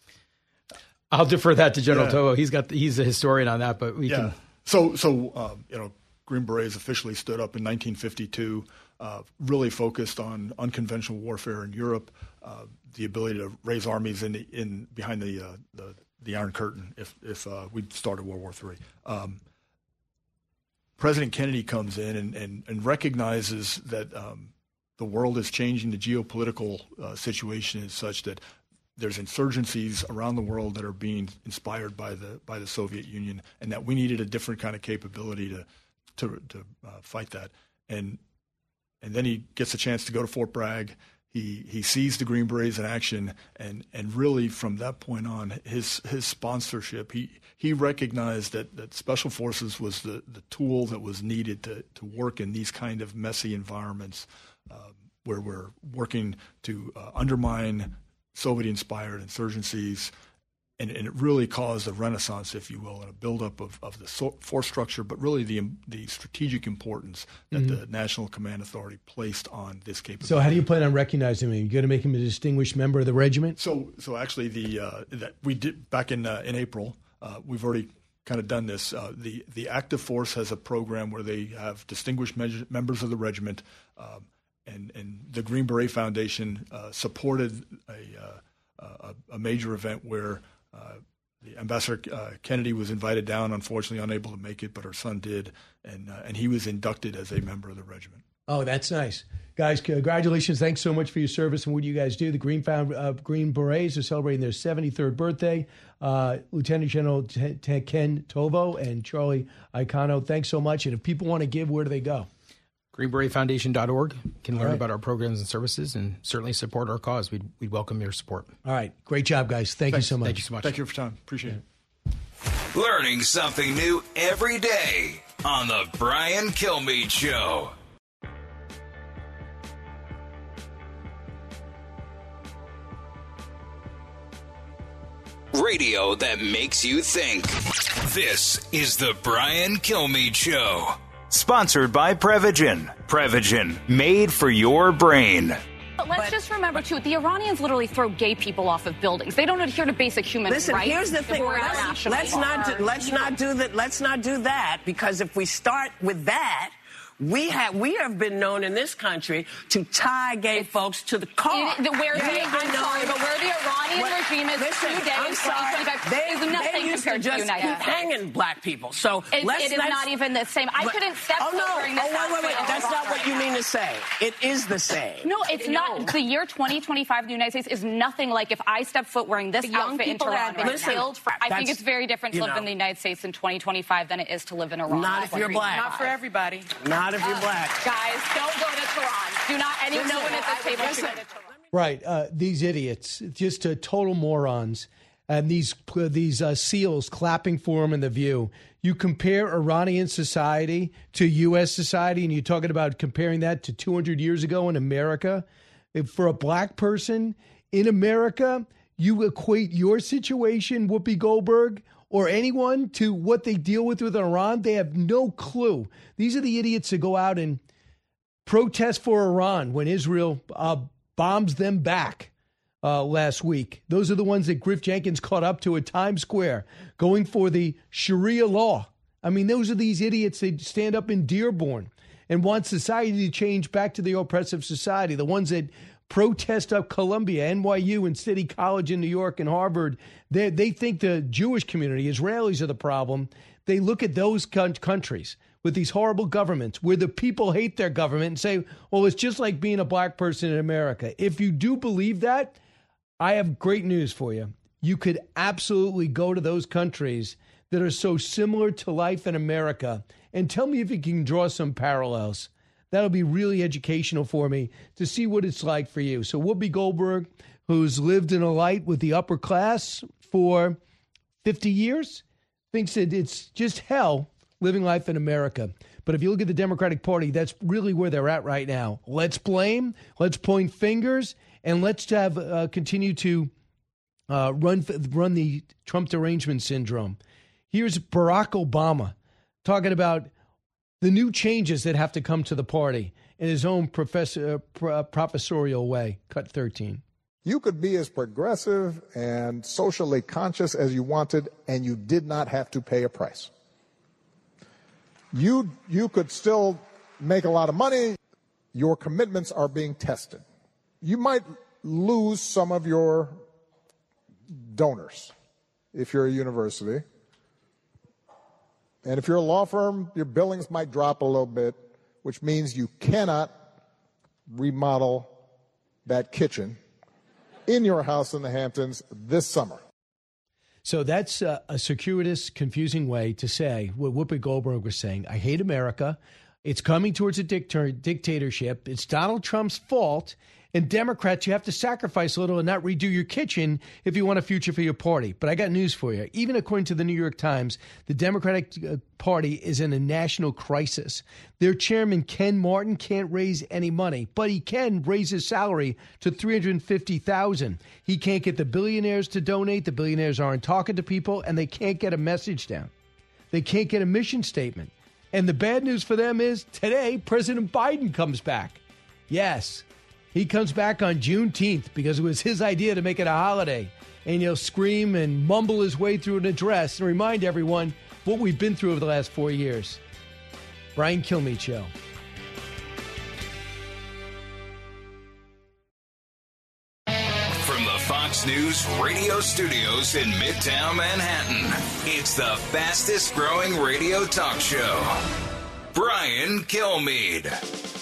I'll defer that to General yeah. Toho. He's got the, he's a historian on that, but we yeah. can. So, so um, you know, Green Berets officially stood up in nineteen fifty-two, uh, really focused on unconventional warfare in Europe, uh, the ability to raise armies in the, in behind the, uh, the the Iron Curtain if if uh, we started World War Three. Um, President Kennedy comes in and, and, and recognizes that um, the world is changing. The geopolitical uh, situation is such that there's insurgencies around the world that are being inspired by the by the Soviet Union, and that we needed a different kind of capability to to, to uh, fight that. And and then he gets a chance to go to Fort Bragg. He he sees the Green Berets in action, and, and really from that point on, his his sponsorship, he he recognized that, that Special Forces was the, the tool that was needed to, to work in these kind of messy environments uh, where we're working to uh, undermine Soviet-inspired insurgencies. And, and it really caused a renaissance, if you will, and a buildup of, of the so, force structure, but really the the strategic importance that mm-hmm. the National Command Authority placed on this capability. So how do you plan on recognizing him? Are you going to make him a distinguished member of the regiment? So so actually, the uh, that we did back in uh, in April, uh, we've already kind of done this. Uh, the, the Active Force has a program where they have distinguished me- members of the regiment, um, and, and the Green Beret Foundation uh, supported a, uh, a, a major event where Uh, the Ambassador uh, Kennedy was invited down, unfortunately unable to make it, but her son did, and uh, and he was inducted as a member of the regiment. Oh, that's nice. Guys, congratulations. Thanks so much for your service and what you guys do. The Green, Found, uh, Green Berets are celebrating their seventy-third birthday. Uh, Lieutenant General T- T- Ken Tovo and Charlie Icano, thanks so much. And if people want to give, where do they go? green beret foundation dot org can learn right. about our programs and services and certainly support our cause. We'd, we'd welcome your support. All right. Great job, guys. Thank Thanks. you so much. Thank you so much. Thank you for your time. Appreciate yeah. it. Learning something new every day on the Brian Kilmeade Show. Radio that makes you think. This is the Brian Kilmeade Show. Sponsored by Prevagen. Prevagen, made for your brain. But let's but, just remember, too, the Iranians literally throw gay people off of buildings. They don't adhere to basic human listen, rights. Listen, here's the thing. Let's, let's not do, let's not do that. Let's not do that, because if we start with that, We have we have been known in this country to tie gay folks to the car. It, the, where the, I'm sorry, but where the Iranian what, regime is listen, today I'm in sorry, twenty twenty-five they, is nothing they used compared to to the just United keep States. hanging black people. So it, let's, it is let's, not even the same. I but, couldn't step oh, no, during this. Oh, wait, wait, wait. That's not what you mean to say. It is the same. No, it's no. not. The year twenty twenty-five in the United States is nothing like if I step foot wearing this outfit in Tehran right listen, killed. For, I think it's very different to live know, in the United States in twenty twenty-five than it is to live in Iran. Not if you're black. Not for everybody. Not if you're black. Guys, don't go to Tehran. Do not, any, no one at this table should go to Tehran. Right. Uh, these idiots, just uh, total morons. And these uh, these uh, SEALs clapping for him in The View. You compare Iranian society to U S society, and you're talking about comparing that to two hundred years ago in America. If for a black person in America, you equate your situation, Whoopi Goldberg, or anyone to what they deal with with Iran, they have no clue. These are the idiots that go out and protest for Iran when Israel uh, bombs them back uh, last week. Those are the ones that Griff Jenkins caught up to at Times Square, going for the Sharia law. I mean, those are these idiots that stand up in Dearborn and want society to change back to the oppressive society. The ones that protest up Columbia, N Y U, and City College in New York and Harvard. They, they think the Jewish community, Israelis, are the problem. They look at those countries with these horrible governments where the people hate their government and say, well, it's just like being a black person in America. If you do believe that, I have great news for you. You could absolutely go to those countries that are so similar to life in America and tell me if you can draw some parallels. That'll be really educational for me to see what it's like for you. So Whoopi Goldberg, who's lived in a light with the upper class for fifty years, thinks that it's just hell living life in America. But if you look at the Democratic Party, that's really where they're at right now. Let's blame, let's point fingers, and let's have uh, continue to uh, run run the Trump derangement syndrome. Here's Barack Obama talking about the new changes that have to come to the party in his own professor, uh, pro- professorial way. Cut thirteen. You could be as progressive and socially conscious as you wanted, and you did not have to pay a price. You, you could still make a lot of money. Your commitments are being tested. You might lose some of your donors if you're a university. And if you're a law firm, your billings might drop a little bit, which means you cannot remodel that kitchen in your house in the Hamptons this summer. So that's a, a circuitous, confusing way to say what Whoopi Goldberg was saying. I hate America. It's coming towards a dictator- dictatorship. It's Donald Trump's fault. And Democrats, you have to sacrifice a little and not redo your kitchen if you want a future for your party. But I got news for you. Even according to the New York Times, the Democratic Party is in a national crisis. Their chairman, Ken Martin, can't raise any money, but he can raise his salary to three hundred fifty thousand dollars. He can't get the billionaires to donate. The billionaires aren't talking to people, and they can't get a message down. They can't get a mission statement. And the bad news for them is today, President Biden comes back. Yes. He comes back on Juneteenth because it was his idea to make it a holiday. And he'll scream and mumble his way through an address and remind everyone what we've been through over the last four years. Brian Kilmeade Show. From the Fox News radio studios in Midtown Manhattan, it's the fastest growing radio talk show. Brian Kilmeade.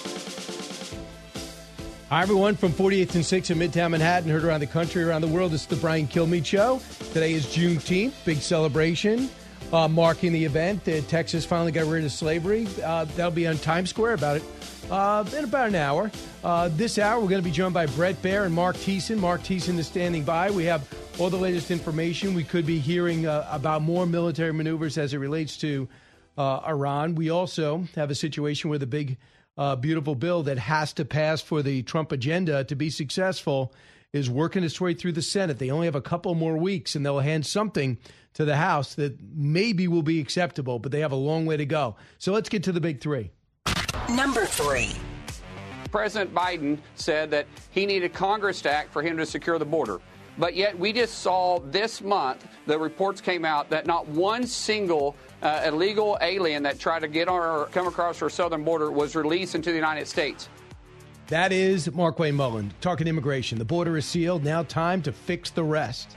Hi, everyone, from forty-eighth and sixth in Midtown Manhattan, heard around the country, around the world. It's the Brian Kilmeade Show. Today is Juneteenth, big celebration uh, marking the event that Texas finally got rid of slavery. Uh, that'll be on Times Square about it uh, in about an hour. Uh, this hour, we're going to be joined by Bret Baier and Mark Thiessen. Mark Thiessen is standing by. We have all the latest information. We could be hearing uh, about more military maneuvers as it relates to uh, Iran. We also have a situation where the big Uh, beautiful bill that has to pass for the Trump agenda to be successful is working its way through the Senate. They only have a couple more weeks, and they'll hand something to the House that maybe will be acceptable, but they have a long way to go. So let's get to the big three. Number three. President Biden said that he needed Congress to act for him to secure the border. But yet we just saw this month, the reports came out that not one single uh, illegal alien that tried to get on or come across our southern border was released into the United States. That is Markwayne Mullin talking immigration. The border is sealed. Now time to fix the rest.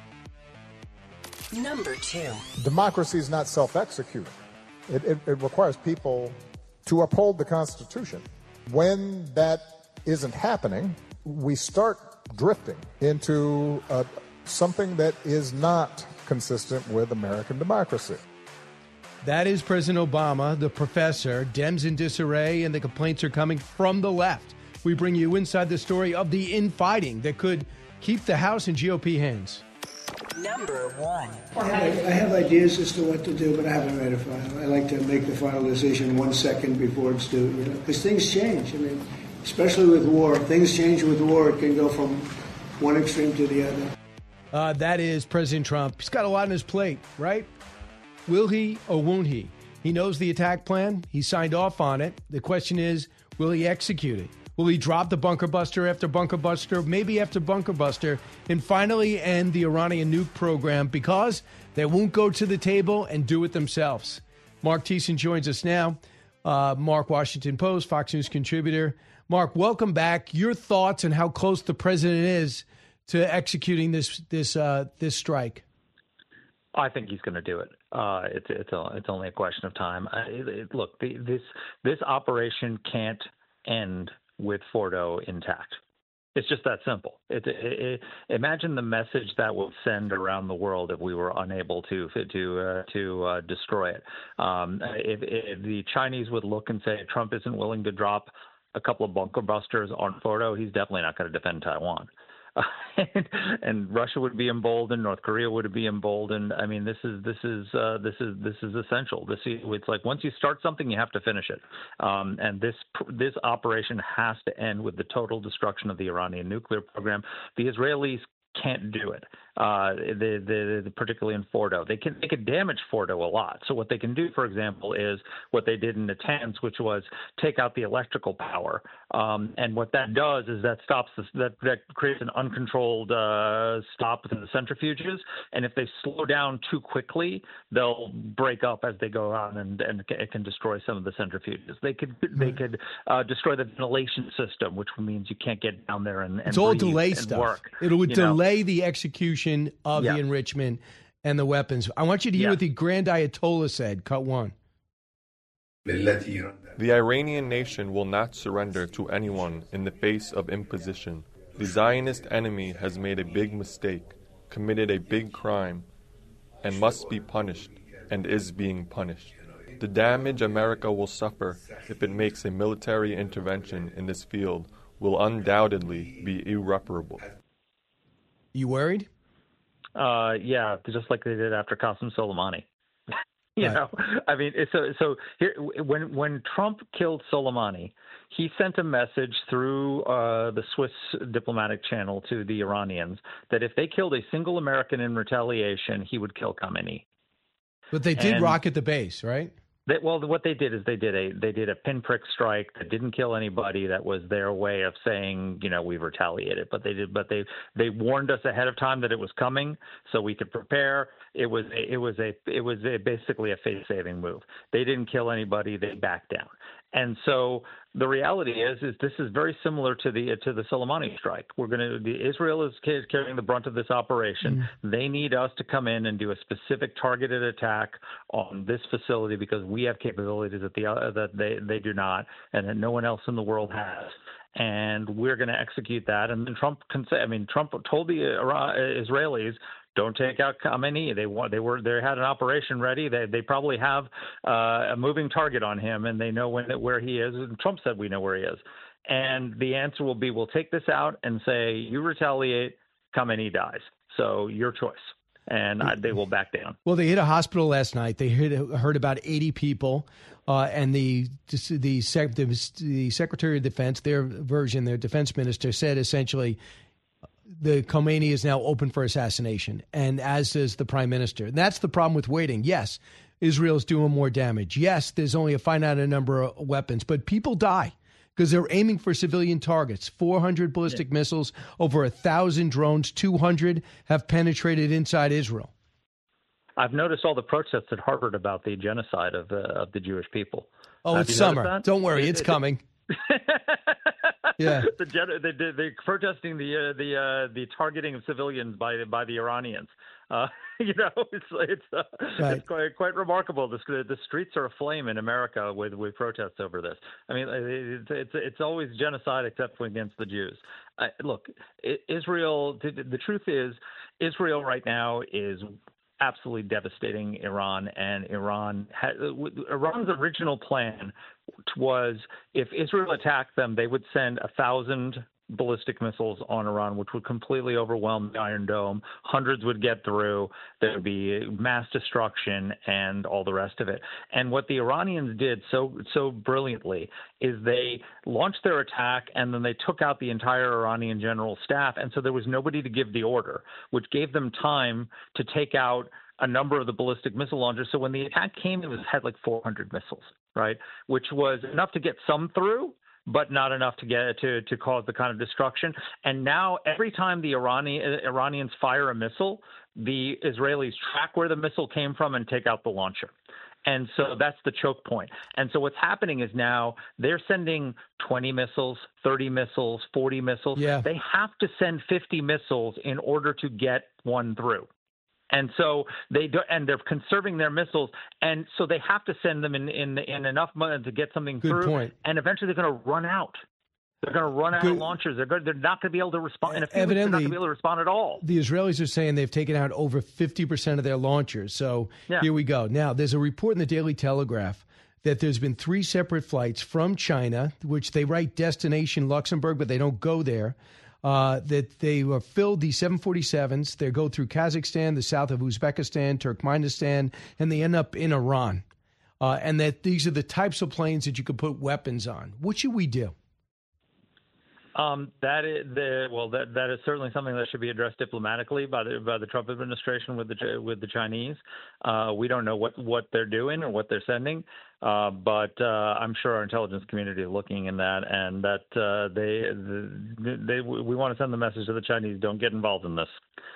Number two. Democracy is not self-executing. It, it, it requires people to uphold the Constitution. When that isn't happening, we start drifting into uh, something that is not consistent with American democracy. That is President Obama, the professor. Dems in disarray, and the complaints are coming from the left. We bring you inside the story of the infighting that could keep the House in G O P hands. Number one. I have, I have ideas as to what to do, but I haven't made a final. I like to make the final decision one second before it's due, you know, because things change. I mean, especially with war. Things change with war. It can go from one extreme to the other. Uh, that is President Trump. He's got a lot on his plate, right? Will he or won't he? He knows the attack plan. He signed off on it. The question is, will he execute it? Will he drop the bunker buster after bunker buster, maybe after bunker buster, and finally end the Iranian nuke program because they won't go to the table and do it themselves? Mark Thiessen joins us now. Uh, Mark, Washington Post, Fox News contributor. Mark, welcome back. Your thoughts on how close the president is to executing this this uh, this strike? I think he's going to do it. Uh, it's it's a, it's only a question of time. Uh, it, it, look, the, this this operation can't end with Fordo intact. It's just that simple. It, it, it, imagine the message that would send around the world if we were unable to to uh, to uh, destroy it. Um, if, if the Chinese would look and say Trump isn't willing to drop a couple of bunker busters on Fordo, he's definitely not going to defend Taiwan. Uh, and, and Russia would be emboldened. North Korea would be emboldened. I mean, this is this is uh, this is this is essential. This is, it's like once you start something, you have to finish it. Um, and this this operation has to end with the total destruction of the Iranian nuclear program. The Israelis can't do it, uh, the, the, the, particularly in Fordo. They can they can damage Fordo a lot. So what they can do, for example, is what they did in Natanz, which was take out the electrical power. Um, and what that does is that stops this, that that creates an uncontrolled uh, stop within the centrifuges. And if they slow down too quickly, they'll break up as they go on, and, and it can destroy some of the centrifuges. They could they could uh, destroy the ventilation system, which means you can't get down there and, and it's all breathe delay and stuff. Work. It would you delay know? the execution of Yeah. the enrichment and the weapons. I want you to hear Yeah. what the Grand Ayatollah said. Cut one. The Iranian nation will not surrender to anyone in the face of imposition. The Zionist enemy has made a big mistake, committed a big crime, and must be punished, and is being punished. The damage America will suffer if it makes a military intervention in this field will undoubtedly be irreparable. You worried? Uh, yeah, just like they did after Qasem Soleimani. you Right. know, I mean, it's so so here when when Trump killed Soleimani, he sent a message through uh, the Swiss diplomatic channel to the Iranians that if they killed a single American in retaliation, he would kill Khamenei. But they did And- rocket the base, right? They, well, what they did is they did a they did a pinprick strike that didn't kill anybody. That was their way of saying, you know, we've retaliated. But they did, but they they warned us ahead of time that it was coming, so we could prepare. It was a, it was a it was a, basically a face saving move. They didn't kill anybody. They backed down. And so the reality is, is this is very similar to the to the Soleimani strike. We're going to the Israel is carrying the brunt of this operation. Mm. They need us to come in and do a specific targeted attack on this facility because we have capabilities that the uh, that they they do not, and that no one else in the world has. And we're going to execute that. And then Trump can say, I mean, Trump told the uh, Israelis, don't take out Khamenei. They want, they were, they had an operation ready. They, they probably have uh, a moving target on him, and they know when, where he is. And Trump said we know where he is. And the answer will be, we'll take this out and say, you retaliate, Khamenei dies. So your choice. And I, they will back down. Well, they hit a hospital last night. They hit, heard about eighty people, uh, and the the, sec, the the Secretary of Defense, their version, their defense minister, said essentially the Khomeini is now open for assassination, and as is the Prime Minister. And that's the problem with waiting. Yes, Israel's doing more damage. Yes, there's only a finite number of weapons, but people die. because they're aiming for civilian targets. four hundred ballistic yeah. missiles, over one thousand drones, two hundred have penetrated inside Israel. I've noticed all the protests at Harvard about the genocide of, uh, of the Jewish people. Oh, Have it's summer. Don't worry, it's coming. yeah, the, the, the, the protesting the uh, the uh, the targeting of civilians by by the Iranians. Uh, you know, it's it's uh, right. it's quite quite remarkable. The, the streets are aflame in America with with protests over this. I mean, it's it's, it's always genocide except against the Jews. Uh, look, Israel. The, the truth is, Israel right now is absolutely devastating Iran, and Iran had, Iran's original plan was if Israel attacked them, they would send a thousand ballistic missiles on Iran, which would completely overwhelm the Iron Dome. Hundreds would get through. There would be mass destruction and all the rest of it. And what the Iranians did so so brilliantly is they launched their attack, and then they took out the entire Iranian general staff. And so there was nobody to give the order, which gave them time to take out a number of the ballistic missile launchers. So when the attack came, it was had like four hundred missiles, right, which was enough to get some through, but not enough to get to to cause the kind of destruction. And now every time the Iranian Iranians fire a missile, the Israelis track where the missile came from and take out the launcher. And so that's the choke point. And so what's happening is now they're sending twenty missiles, thirty missiles, forty missiles. Yeah. They have to send fifty missiles in order to get one through. And so they do, and they're conserving their missiles, and so they have to send them in in, in enough money to get something Good through. Point. And eventually, they're going to run out. They're going to run out Good. of launchers. They're going, they're not going to be able to respond. In a few weeks, Evidently, they're not going to be able to respond at all. The Israelis are saying they've taken out over fifty percent of their launchers. So yeah. here we go. Now, there's a report in the Daily Telegraph that there's been three separate flights from China, which they write destination Luxembourg, but they don't go there. Uh, that they were filled these seven forty-sevens. They go through Kazakhstan, the south of Uzbekistan, Turkmenistan, and they end up in Iran. Uh, and that these are the types of planes that you could put weapons on. What should we do? Um, that is the well. That that is certainly something that should be addressed diplomatically by the by the Trump administration with the with the Chinese. Uh, we don't know what, what they're doing or what they're sending, uh, but uh, I'm sure our intelligence community is looking in that, and that uh, they the, they we want to send the message to the Chinese: don't get involved in this.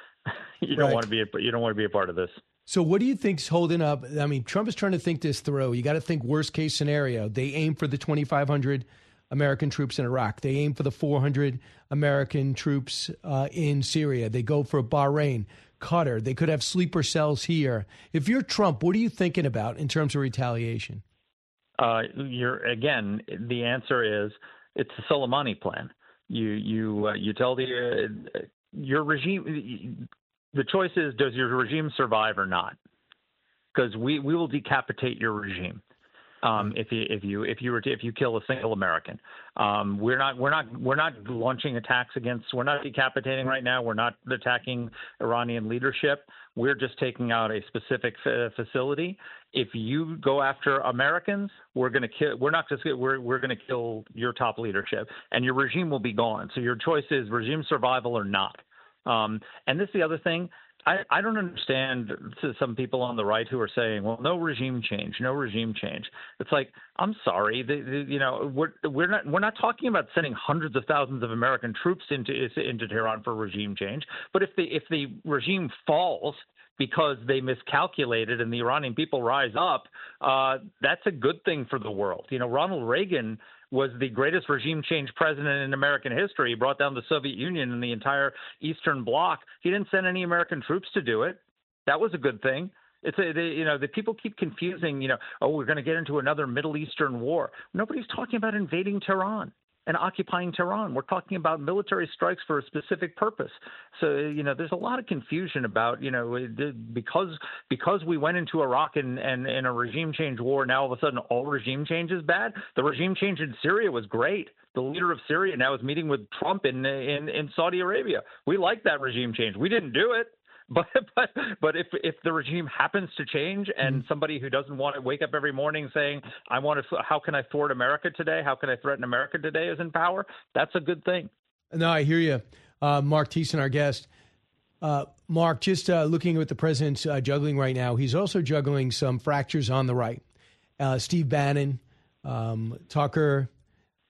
you Right. don't want to be a, you don't want to be a part of this. So what do you think's holding up? I mean, Trump is trying to think this through. You got to think worst case scenario. They aim for the twenty-five hundred American troops in Iraq. They aim for the four hundred American troops uh, in Syria. They go for Bahrain, Qatar. They could have sleeper cells here. If you're Trump, what are you thinking about in terms of retaliation? Uh, you're again. The answer is it's the Soleimani plan. You you uh, you tell the uh, your regime. The choice is: does your regime survive or not? Because we, we will decapitate your regime. Um, if you if you if you were to, if you kill a single American, um, we're not we're not we're not launching attacks against. We're not decapitating right now. We're not attacking Iranian leadership. We're just taking out a specific f- facility. If you go after Americans, we're going to kill. We're not just we're we're going to kill your top leadership, and your regime will be gone. So your choice is regime survival or not. Um, and this is the other thing. I, I don't understand some people on the right who are saying, well, no regime change, no regime change. It's like, I'm sorry, the, the, you know, we're we're not we're not talking about sending hundreds of thousands of American troops into into Tehran for regime change. But if the if the regime falls because they miscalculated and the Iranian people rise up, uh, that's a good thing for the world. You know, Ronald Reagan was the greatest regime change president in American history. He brought down the Soviet Union and the entire Eastern Bloc. He didn't send any American troops to do it. That was a good thing. It's a, they, you know, the people keep confusing, you know, oh, we're going to get into another Middle Eastern war. Nobody's talking about invading Tehran and occupying Tehran. We're talking about military strikes for a specific purpose. So, you know, there's a lot of confusion about, you know, because because we went into Iraq and, and, and a regime change war, now all of a sudden all regime change is bad. The regime change in Syria was great. The leader of Syria now is meeting with Trump in in, in Saudi Arabia. We like that regime change. We didn't do it. But but but if if the regime happens to change and somebody who doesn't want to wake up every morning saying, I want to, how can I thwart America today? How can I threaten America today is in power? That's a good thing. No, I hear you. Uh, Mark Thiessen, our guest. Uh, Mark, just uh, looking at what the president's uh, juggling right now, he's also juggling some fractures on the right. Uh, Steve Bannon, um, Tucker, uh,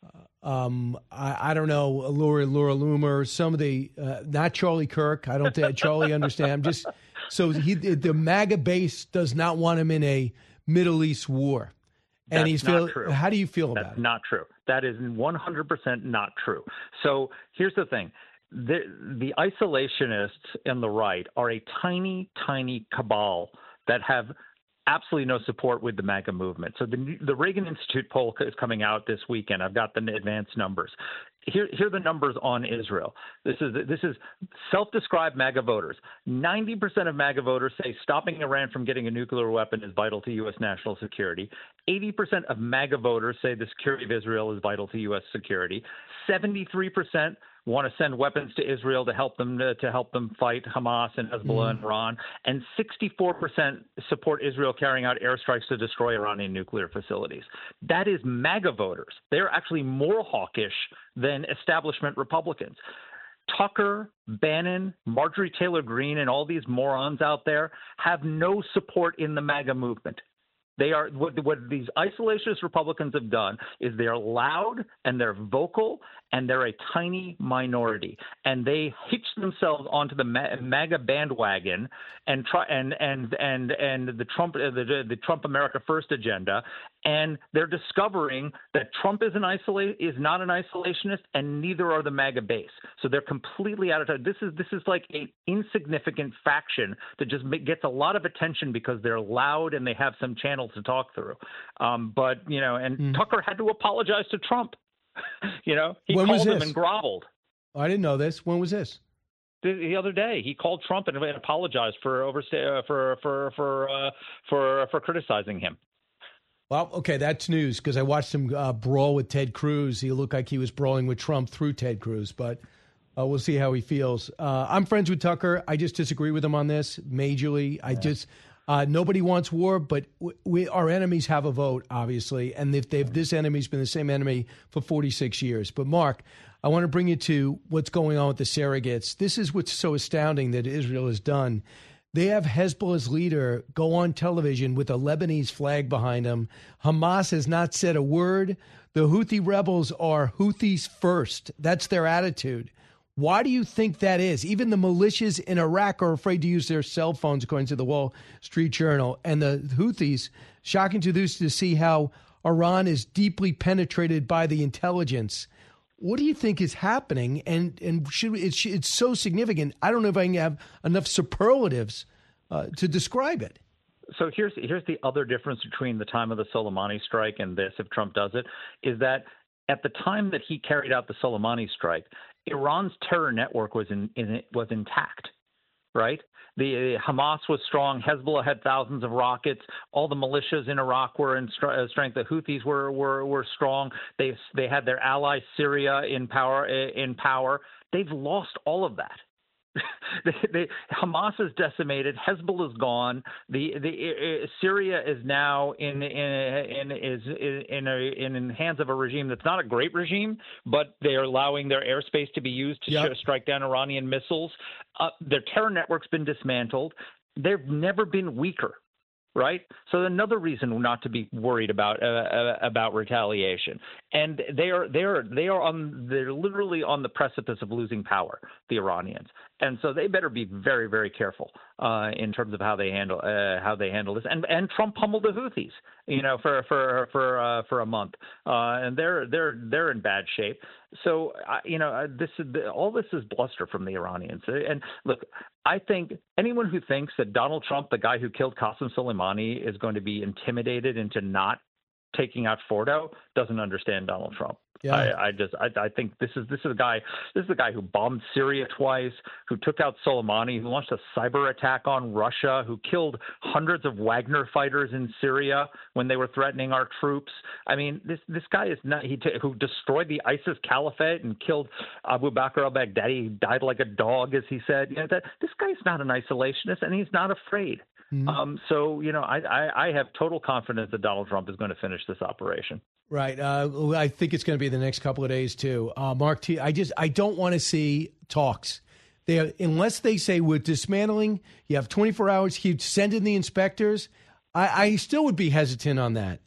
Um, I, I don't know, Laura, Laura Loomer, some of the, uh, not Charlie Kirk. I don't think Charlie understand. Just so he, the MAGA base does not want him in a Middle East war. And That's he's not feel, true. How do you feel That's about it? Not true. That is one hundred percent not true. So here's the thing. The, the isolationists in the right are a tiny, tiny cabal that have absolutely no support with the MAGA movement. So the, the Reagan Institute poll is coming out this weekend. I've got the advanced numbers. Here, here are the numbers on Israel. This is this is self-described MAGA voters. ninety percent of MAGA voters say stopping Iran from getting a nuclear weapon is vital to U S national security. eighty percent of MAGA voters say the security of Israel is vital to U S security. seventy-three percent want to send weapons to Israel to help them to, to help them fight Hamas and Hezbollah mm. and Iran, and sixty-four percent support Israel carrying out airstrikes to destroy Iranian nuclear facilities. That is MAGA voters. They're actually more hawkish than establishment Republicans. Tucker, Bannon, Marjorie Taylor Greene, and all these morons out there have no support in the MAGA movement. They are what, what these isolationist Republicans have done is they're loud and they're vocal and they're a tiny minority, and they hitch themselves onto the MAGA bandwagon and try and and and and the Trump the, the Trump America First agenda, and they're discovering that Trump is an isolate is not an isolationist, and neither are the MAGA base. So they're completely out of touch. This is this is like an insignificant faction that just gets a lot of attention because they're loud and they have some channels to talk through. Um, but you know, and mm. Tucker had to apologize to Trump. You know, he when called was him this? and groveled. Oh, I didn't know this. When was this? The, the other day, he called Trump and apologized for oversta- uh, for for for uh, for for criticizing him. Well, okay, that's news because I watched him uh, brawl with Ted Cruz. He looked like he was brawling with Trump through Ted Cruz, but uh, we'll see how he feels. Uh, I'm friends with Tucker. I just disagree with him on this majorly. I yeah. just. Uh, nobody wants war, but we, our enemies have a vote, obviously, and if they've, this enemy's been the same enemy for forty-six years. But, Mark, I want to bring you to what's going on with the surrogates. This is what's so astounding that Israel has done. They have Hezbollah's leader go on television with a Lebanese flag behind him. Hamas has not said a word. The Houthi rebels are Houthis first. That's their attitude. Why do you think that is? Even the militias in Iraq are afraid to use their cell phones, according to the Wall Street Journal. And the Houthis, shocking to this to see how Iran is deeply penetrated by the intelligence. What do you think is happening? And and should it's, it's so significant. I don't know if I can have enough superlatives uh, to describe it. So here's here's the other difference between the time of the Soleimani strike and this, if Trump does it, is that at the time that he carried out the Soleimani strike, Iran's terror network was in, in was intact, right? The uh, Hamas was strong. Hezbollah had thousands of rockets. All the militias in Iraq were in st- strength. The Houthis were, were were strong. They they had their ally Syria in power. In power, they've lost all of that. they, they, Hamas is decimated. Hezbollah is gone. The the uh, Syria is now in in, in is in a, in in hands of a regime that's not a great regime, but they are allowing their airspace to be used to yep. sh- strike down Iranian missiles. Uh, their terror network's been dismantled. They've never been weaker. Right. So another reason not to be worried about uh, about retaliation. And they are they are they are on they're literally on the precipice of losing power, the Iranians. And so they better be very, very careful uh, in terms of how they handle uh, how they handle this. And and Trump pummeled the Houthis, you know, for for for uh, for a month, uh, and they're they're they're in bad shape. So uh, you know, this is all this is bluster from the Iranians. And look, I think anyone who thinks that Donald Trump, the guy who killed Qasem Soleimani, is going to be intimidated into not taking out Fordo, doesn't understand Donald Trump. Yeah. I, I just I, I think this is this is a guy this is the guy who bombed Syria twice, who took out Soleimani, who launched a cyber attack on Russia, who killed hundreds of Wagner fighters in Syria when they were threatening our troops. I mean, this this guy is not he t- who destroyed the ISIS caliphate and killed Abu Bakr al-Baghdadi. He died like a dog, as he said. You know, that this guy's not an isolationist, and he's not afraid. Mm-hmm. Um, so you know, I, I I have total confidence that Donald Trump is going to finish this operation. Right. Uh, I think it's going to be the next couple of days, too. Uh, Mark T., I just I don't want to see talks. They are, unless they say we're dismantling, you have twenty-four hours, keep sending the inspectors. I, I still would be hesitant on that.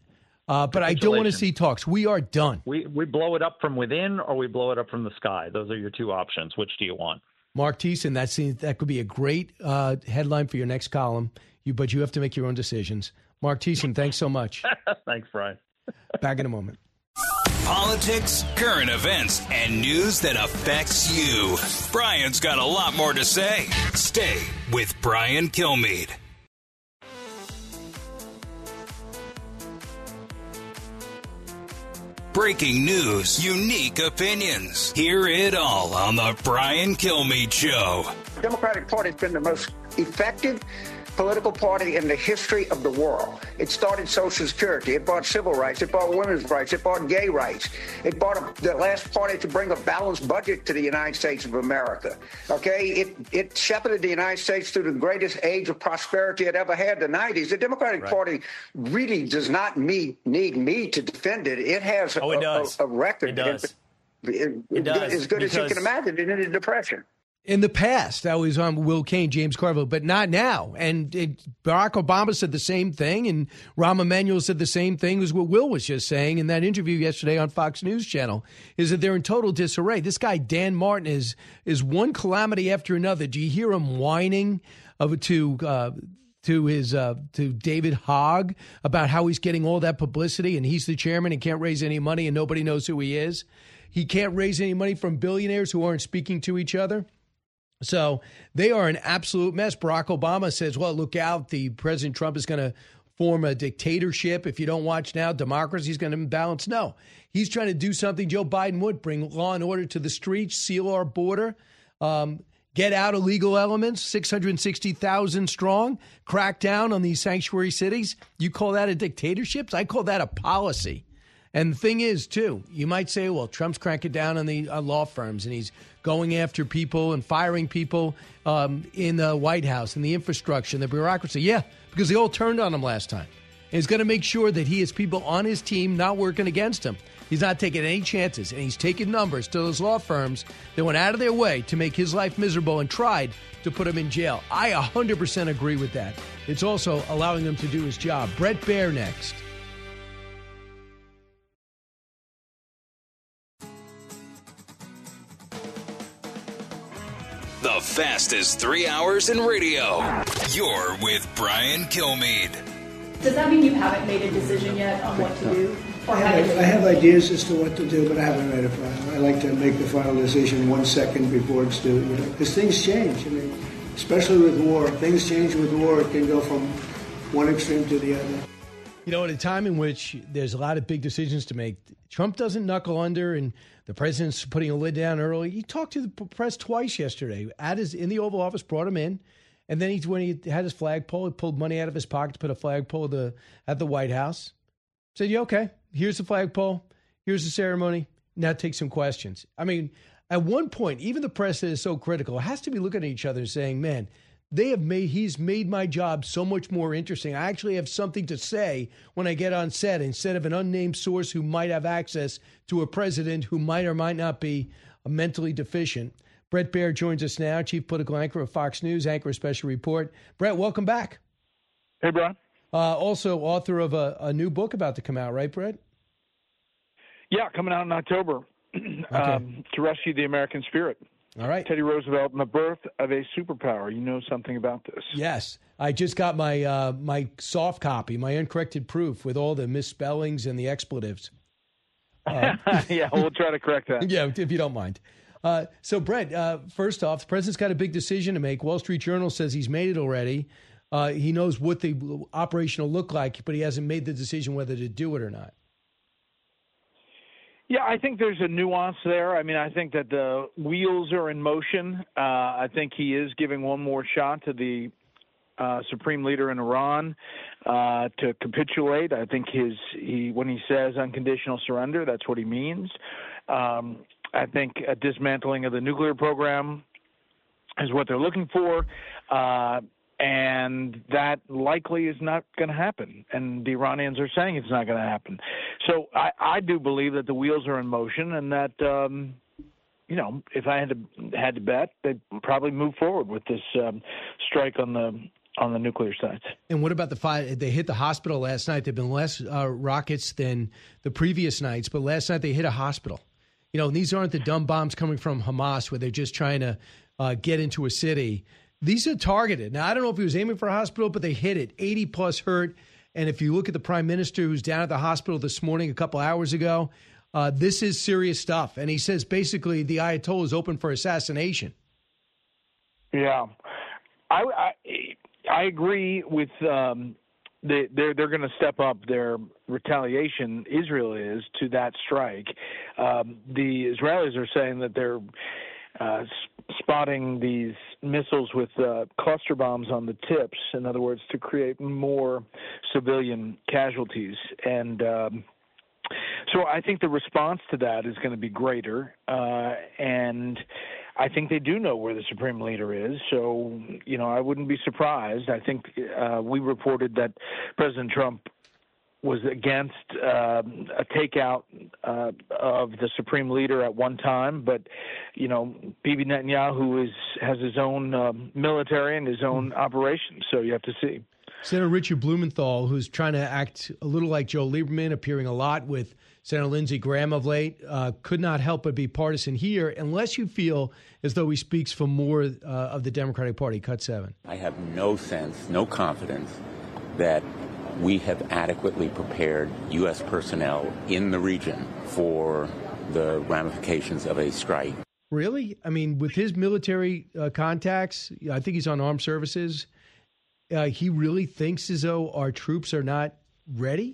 Uh, but I don't want to see talks. We are done. We we blow it up from within, or we blow it up from the sky. Those are your two options. Which do you want? Mark Thiessen, that seems, that could be a great uh, headline for your next column. You, but you have to make your own decisions. Mark Thiessen, thanks so much. Thanks, Brian. Back in a moment. Politics, current events, and news that affects you. Brian's got a lot more to say. Stay with Brian Kilmeade. Breaking news, unique opinions. Hear it all on the Brian Kilmeade Show. The Democratic Party has been the most effective political party in the history of the world. It started Social Security. It brought civil rights. It brought women's rights. It brought gay rights. It brought a, the last party to bring a balanced budget to the United States of America. Okay? It it shepherded the United States through the greatest age of prosperity it ever had, the nineties. The Democratic right. Party really does not need, need me to defend it. It has oh, it a, does. a, a record. It does. It, it, it does. As good because... as you can imagine in the Depression. In the past, that was on Will Cain, James Carville, but not now. And it, Barack Obama said the same thing, and Rahm Emanuel said the same thing as what Will was just saying in that interview yesterday on Fox News Channel, is that they're in total disarray. This guy, Dan Martin, is is one calamity after another. Do you hear him whining of to uh, to his uh, to David Hogg about how he's getting all that publicity and he's the chairman and can't raise any money and nobody knows who he is? He can't raise any money from billionaires who aren't speaking to each other. So they are an absolute mess. Barack Obama says, well, look out. The President Trump is going to form a dictatorship. If you don't watch now, democracy is going to imbalance. No, he's trying to do something Joe Biden would, bring law and order to the streets, seal our border, um, get out illegal elements, six hundred sixty thousand strong, crack down on these sanctuary cities. You call that a dictatorship? I call that a policy. And the thing is, too, you might say, well, Trump's cranking down on the uh, law firms and he's going after people and firing people um, in the White House and the infrastructure and the bureaucracy. Yeah, because they all turned on him last time. And he's going to make sure that he has people on his team not working against him. He's not taking any chances, and he's taking numbers to those law firms that went out of their way to make his life miserable and tried to put him in jail. I one hundred percent agree with that. It's also allowing him to do his job. Bret Baier next. The fastest three hours in radio. You're with Brian Kilmeade. Does that mean you haven't made a decision yet on what to do? Or I have, I have ideas as to what to do, but I haven't made a final. I like to make the final decision one second before it's due, you know, because things change. I mean, especially with war, things change with war. It can go from one extreme to the other. You know, at a time in which there's a lot of big decisions to make, Trump doesn't knuckle under, and the president's putting a lid down early. He talked to the press twice yesterday. At his in the Oval Office, brought him in, and then he when he had his flagpole, he pulled money out of his pocket to put a flagpole at the at the White House. Said, "Yeah, okay, here's the flagpole, here's the ceremony. Now take some questions." I mean, at one point, even the press that is so critical has to be looking at each other and saying, "Man, they have made he's made my job so much more interesting. I actually have something to say when I get on set instead of an unnamed source who might have access to a president who might or might not be mentally deficient." Bret Baier joins us now, chief political anchor of Fox News, anchor of Special Report. Bret, welcome back. Hey, Brian. Uh, also author of a, a new book about to come out, right, Bret? Yeah, coming out in October. Okay. um, To Rescue the American Spirit. All right. Teddy Roosevelt and the Birth of a Superpower. You know something about this. Yes. I just got my uh, my soft copy, my uncorrected proof with all the misspellings and the expletives. Uh, yeah, we'll try to correct that. Yeah, if you don't mind. Uh, so, Bret, uh, first off, the president's got a big decision to make. Wall Street Journal says he's made it already. Uh, he knows what the operation will look like, but he hasn't made the decision whether to do it or not. Yeah, I think there's a nuance there. I mean, I think that the wheels are in motion. Uh, I think he is giving one more shot to the uh, supreme leader in Iran uh, to capitulate. I think his he when he says unconditional surrender, that's what he means. Um, I think a dismantling of the nuclear program is what they're looking for. Uh, And that likely is not going to happen. And the Iranians are saying it's not going to happen. So I, I do believe that the wheels are in motion and that, um, you know, if I had to had to bet, they'd probably move forward with this um, strike on the on the nuclear sites. And what about the five? They hit the hospital last night. There've been less uh, rockets than the previous nights, but last night they hit a hospital. You know, and these aren't the dumb bombs coming from Hamas where they're just trying to uh, get into a city. These are targeted. Now, I don't know if he was aiming for a hospital, but they hit it. eighty plus hurt. And if you look at the prime minister who's down at the hospital this morning, a couple hours ago, uh, this is serious stuff. And he says basically the Ayatollah is open for assassination. Yeah, I I, I agree with um, the, they're they're going to step up their retaliation. Israel is to that strike. Um, the Israelis are saying that they're uh, spotting these missiles with uh, cluster bombs on the tips. In other words, to create more civilian casualties. And um, so I think the response to that is going to be greater. Uh, and I think they do know where the Supreme Leader is. So, you know, I wouldn't be surprised. I think uh, we reported that President Trump was against uh, a takeout uh, of the Supreme Leader at one time, but you know, Bibi Netanyahu is has his own uh, military and his own operations, so you have to see. Senator Richard Blumenthal, who's trying to act a little like Joe Lieberman, appearing a lot with Senator Lindsey Graham of late, uh, could not help but be partisan here, unless you feel as though he speaks for more uh, of the Democratic Party. Cut seven. I have no sense, no confidence that we have adequately prepared U S personnel in the region for the ramifications of a strike. Really? I mean, with his military uh, contacts, I think he's on armed services. Uh, he really thinks as though our troops are not ready?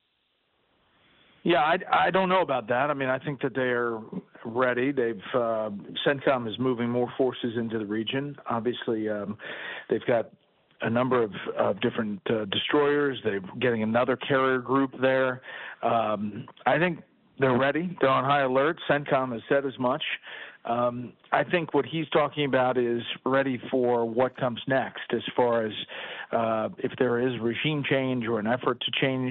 Yeah, I, I don't know about that. I mean, I think that they're ready. They've uh, CENTCOM is moving more forces into the region. Obviously, um, they've got a number of, of different uh, destroyers. They're getting another carrier group there. Um, I think they're ready. They're on high alert. CENTCOM has said as much. Um, I think what he's talking about is ready for what comes next as far as uh, if there is regime change or an effort to change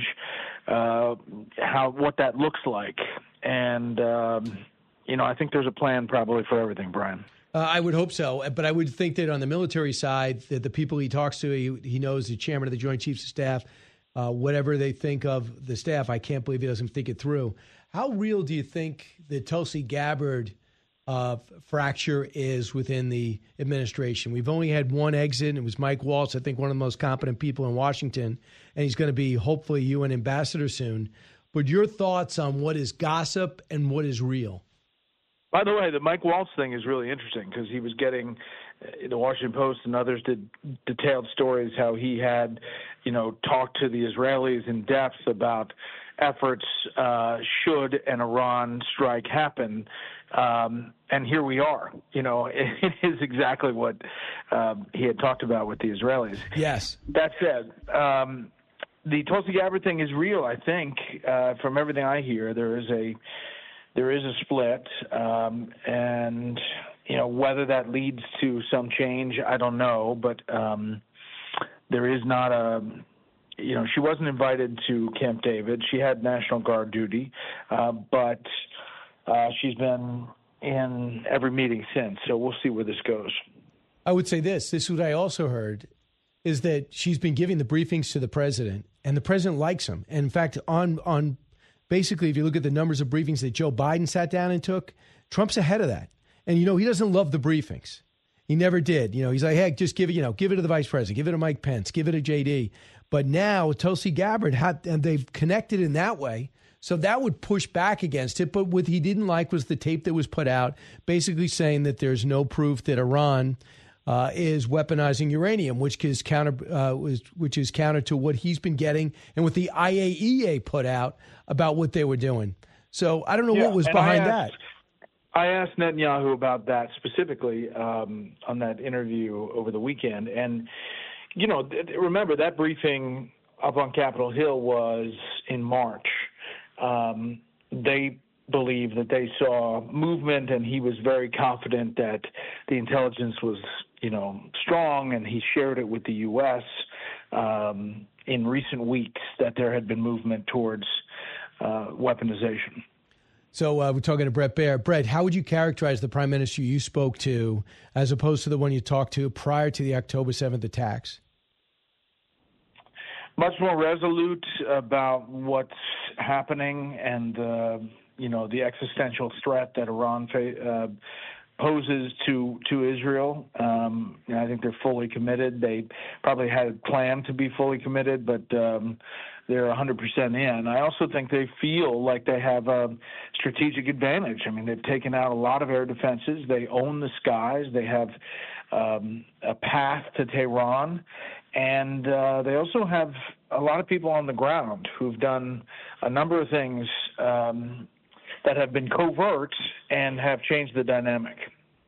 uh, how what that looks like. And, um, you know, I think there's a plan probably for everything, Brian. Uh, I would hope so, but I would think that on the military side, that the people he talks to, he, he knows the chairman of the Joint Chiefs of Staff, uh, whatever they think of the staff, I can't believe he doesn't think it through. How real do you think the Tulsi Gabbard uh, fracture is within the administration? We've only had one exit, and it was Mike Waltz, I think one of the most competent people in Washington, and he's going to be hopefully U N ambassador soon. But your thoughts on what is gossip and what is real? By the way, the Mike Waltz thing is really interesting because he was getting uh, the Washington Post and others did detailed stories how he had, you know, talked to the Israelis in depth about efforts uh, should an Iran strike happen. Um, and here we are. You know, it, it is exactly what um, he had talked about with the Israelis. Yes. That said, um, the Tulsi Gabbard thing is real, I think. Uh, from everything I hear, there is a There is a split, um, and you know whether that leads to some change, I don't know. But um, there is not a, you know, she wasn't invited to Camp David. She had National Guard duty, uh, but uh, she's been in every meeting since. So we'll see where this goes. I would say this. This is what I also heard, is that she's been giving the briefings to the president, and the president likes them. And in fact, on on. Basically, if you look at the numbers of briefings that Joe Biden sat down and took, Trump's ahead of that. And, you know, he doesn't love the briefings. He never did. You know, he's like, hey, just give it, you know, give it to the vice president, give it to Mike Pence, give it to J D. But now Tulsi Gabbard, had, and they've connected in that way. So that would push back against it. But what he didn't like was the tape that was put out, basically saying that there's no proof that Iran Uh, is weaponizing uranium, which is counter, uh, was, which is counter to what he's been getting and what the I A E A put out about what they were doing. So I don't know yeah, what was behind I that. asked, I asked Netanyahu about that specifically um, on that interview over the weekend, and you know, th- remember that briefing up on Capitol Hill was in March. Um, they believe that they saw movement, and he was very confident that the intelligence was, you know, strong, and he shared it with the U S um, in recent weeks that there had been movement towards uh, weaponization. So uh, we're talking to Bret Baier. Bret, how would you characterize the prime minister you spoke to as opposed to the one you talked to prior to the October seventh attacks? much more resolute about what's happening and, uh, you know, the existential threat that Iran fa- uh, poses to to Israel. Um, and I think they're fully committed. They probably had planned to be fully committed, but um, they're one hundred percent in. I also think they feel like they have a strategic advantage. I mean, they've taken out a lot of air defenses. They own the skies. They have um, a path to Tehran. And uh, they also have a lot of people on the ground who've done a number of things um, that have been covert and have changed the dynamic.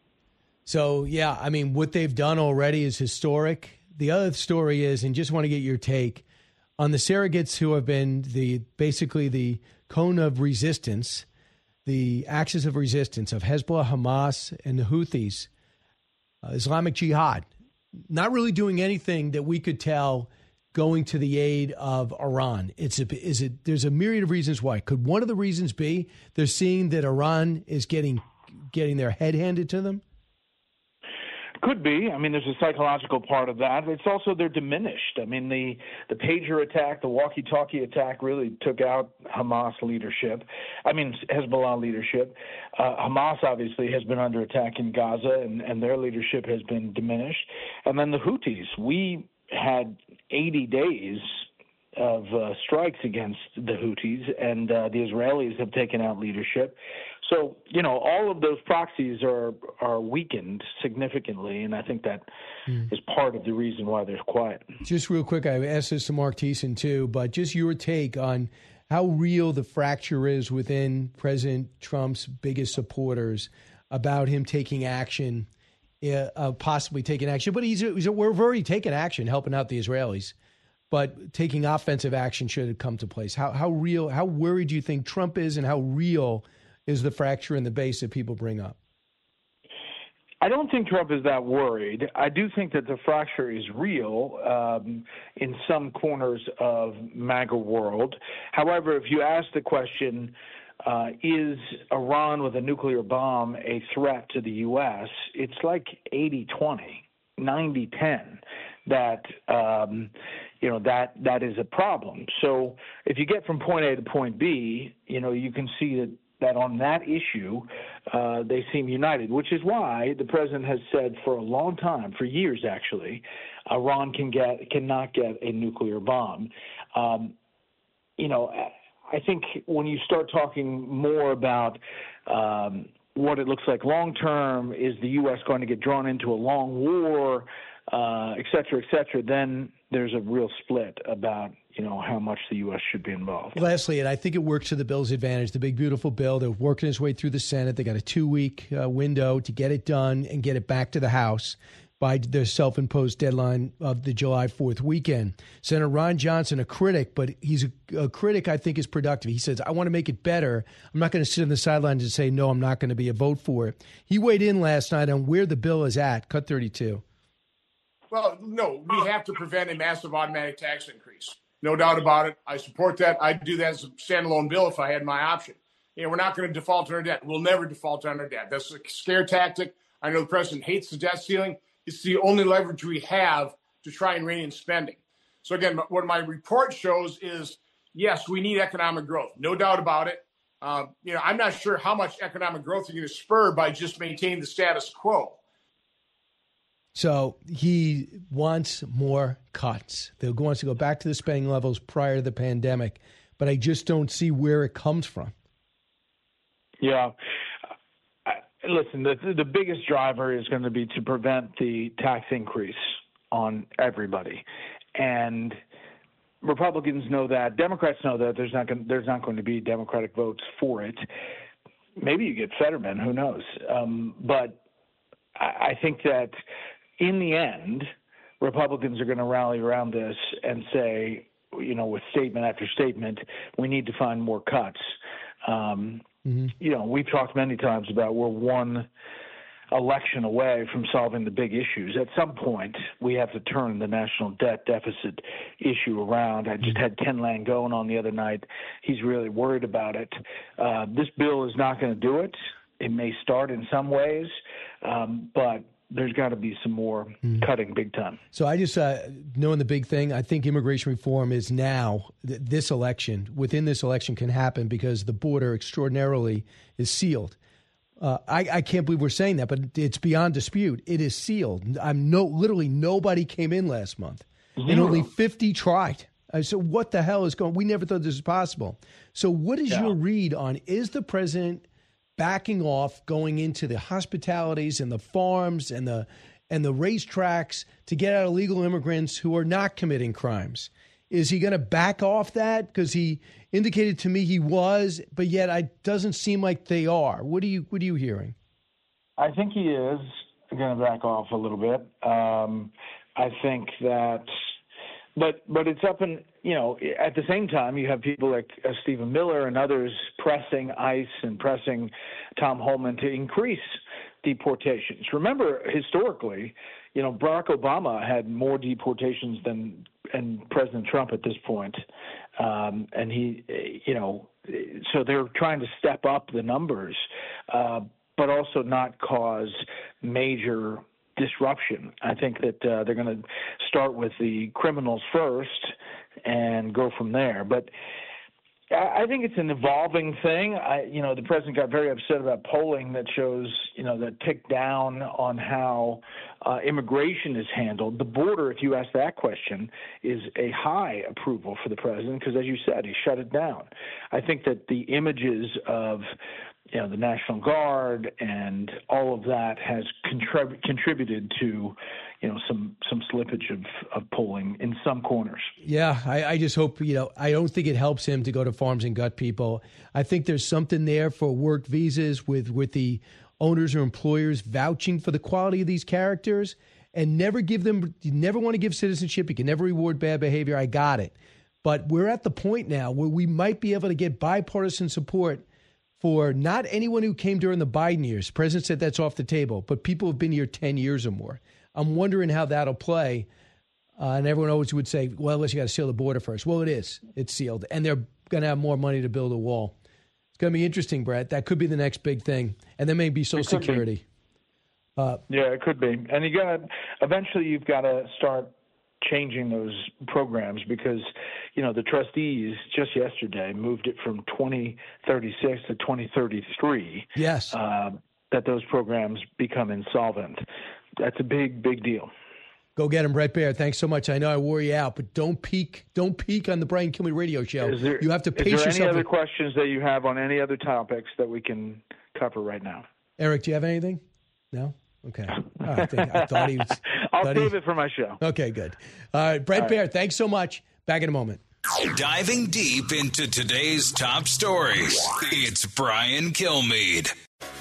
So, yeah, I mean, what they've done already is historic. The other story is, and just want to get your take, on the surrogates who have been the basically the cone of resistance, the axis of resistance of Hezbollah, Hamas, and the Houthis, uh, Islamic Jihad, not really doing anything that we could tell going to the aid of Iran. It's a, is it? There's a myriad of reasons why. Could one of the reasons be they're seeing that Iran is getting getting their head handed to them? Could be. I mean, there's a psychological part of that. It's also they're diminished. I mean, the, the pager attack, the walkie-talkie attack really took out Hamas leadership. I mean, Hezbollah leadership. Uh, Hamas obviously has been under attack in Gaza, and, and their leadership has been diminished. And then the Houthis. We had eighty days of uh, strikes against the Houthis, and uh, the Israelis have taken out leadership. So, you know, all of those proxies are are weakened significantly, and I think that mm. is part of the reason why they're quiet. Just real quick, I asked this to Mark Thiessen too, but just your take on how real the fracture is within President Trump's biggest supporters about him taking action, uh, possibly taking action. But he's, he's we've already taken action helping out the Israelis, but taking offensive action should it come to place. How how real, how worried do you think Trump is, and how real is the fracture in the base that people bring up? I don't think Trump is that worried. I do think that the fracture is real um, in some corners of MAGA world. However, if you ask the question, uh, is Iran with a nuclear bomb a threat to the U S, it's like eighty twenty, ninety ten. That um, you know that that is a problem. So if you get from point A to point B, you know you can see that. that on that issue, uh, they seem united, which is why the president has said for a long time, for years actually, Iran can get cannot get a nuclear bomb. Um, you know, I think when you start talking more about um, what it looks like long term, is the U S going to get drawn into a long war, uh, et cetera, et cetera, then there's a real split about, you know, how much the U S should be involved. Lastly, and I think it works to the bill's advantage, the big, beautiful bill. They're working its way through the Senate. They got a two-week uh, window to get it done and get it back to the House by their self-imposed deadline of the July fourth weekend. Senator Ron Johnson, a critic, but he's a, a critic I think is productive. He says, I want to make it better. I'm not going to sit on the sidelines and say, no, I'm not going to be a vote for it. He weighed in last night on where the bill is at. Cut thirty-two. Well, no, we have to prevent a massive automatic tax increase. No doubt about it. I support that. I'd do that as a standalone bill if I had my option. You know, we're not going to default on our debt. We'll never default on our debt. That's a scare tactic. I know the president hates the debt ceiling. It's the only leverage we have to try and rein in spending. So again, what my report shows is, yes, we need economic growth. No doubt about it. Uh, you know, I'm not sure how much economic growth you're going to spur by just maintaining the status quo. So he wants more cuts. He wants to go back to the spending levels prior to the pandemic, but I just don't see where it comes from. Yeah. I, listen, the, the biggest driver is going to be to prevent the tax increase on everybody. And Republicans know that. Democrats know that. There's not going, there's not going to be Democratic votes for it. Maybe you get Fetterman. Who knows? Um, but I, I think that in the end, Republicans are going to rally around this and say, you know, with statement after statement, we need to find more cuts. Um, mm-hmm. You know, we've talked many times about we're one election away from solving the big issues. At some point, we have to turn the national debt deficit issue around. I just had Ken Langone on the other night. He's really worried about it. Uh, this bill is not going to do it. It may start in some ways, um, but there's got to be some more mm. cutting big time. So I just, uh, knowing the big thing, I think immigration reform is now, th- this election, within this election can happen because the border extraordinarily is sealed. Uh, I, I can't believe we're saying that, but it's beyond dispute. It is sealed. I'm no, literally nobody came in last month, Zero. and only fifty tried. Uh, so what the hell is going? We never thought this was possible. So what is yeah. your read on, is the president backing off, going into the hospitalities and the farms and the and the racetracks to get out illegal immigrants who are not committing crimes? Is he going to back off that? Because he indicated to me he was, but yet it doesn't seem like they are. What are you What are you hearing? I think he is going to back off a little bit. Um, I think that, but but it's up in, you know, at the same time, you have people like uh, Stephen Miller and others pressing ICE and pressing Tom Homan to increase deportations. Remember, historically, you know, Barack Obama had more deportations than and President Trump at this point. Um, and he, you know, so they're trying to step up the numbers, uh, but also not cause major disruption. I think that uh, they're going to start with the criminals first and go from there. But I think it's an evolving thing. I, you know, the president got very upset about polling that shows, you know, that tick down on how uh, immigration is handled. The border, if you ask that question, is a high approval for the president because, as you said, he shut it down. I think that the images of, you know, the National Guard and all of that has contrib- contributed to, you know, some some slippage of, of polling in some corners. Yeah, I, I just hope, you know, I don't think it helps him to go to farms and gut people. I think there's something there for work visas with, with the owners or employers vouching for the quality of these characters and never give them, you never want to give citizenship. You can never reward bad behavior. I got it. But we're at the point now where we might be able to get bipartisan support for not anyone who came during the Biden years. The president said that's off the table, but people who have been here ten years or more. I'm wondering how that'll play. Uh, and everyone always would say, well, unless you got to seal the border first. Well, it is. It's sealed. And they're going to have more money to build a wall. It's going to be interesting, Brett. That could be the next big thing. And then maybe Social Security. Be. Uh, yeah, it could be. And you got to, eventually you've got to start changing those programs because, you know, the trustees just yesterday moved it from twenty thirty-six to twenty thirty-three. Yes. Uh, that those programs become insolvent. That's a big, big deal. Go get him, Bret Baier. Thanks so much. I know I wore you out, but don't peak. Don't peak on the Brian Kilmeade radio show. There, you have to pace yourself. yourself. Is there any other questions that you have on any other topics that we can cover right now? Eric, do you have anything? No? Okay. Oh, I, think, I thought he was. I'll thought save he, it for my show. Okay, good. All right, Bret All right. Baier, thanks so much. Back in a moment. Diving deep into today's top stories, it's Brian Kilmeade.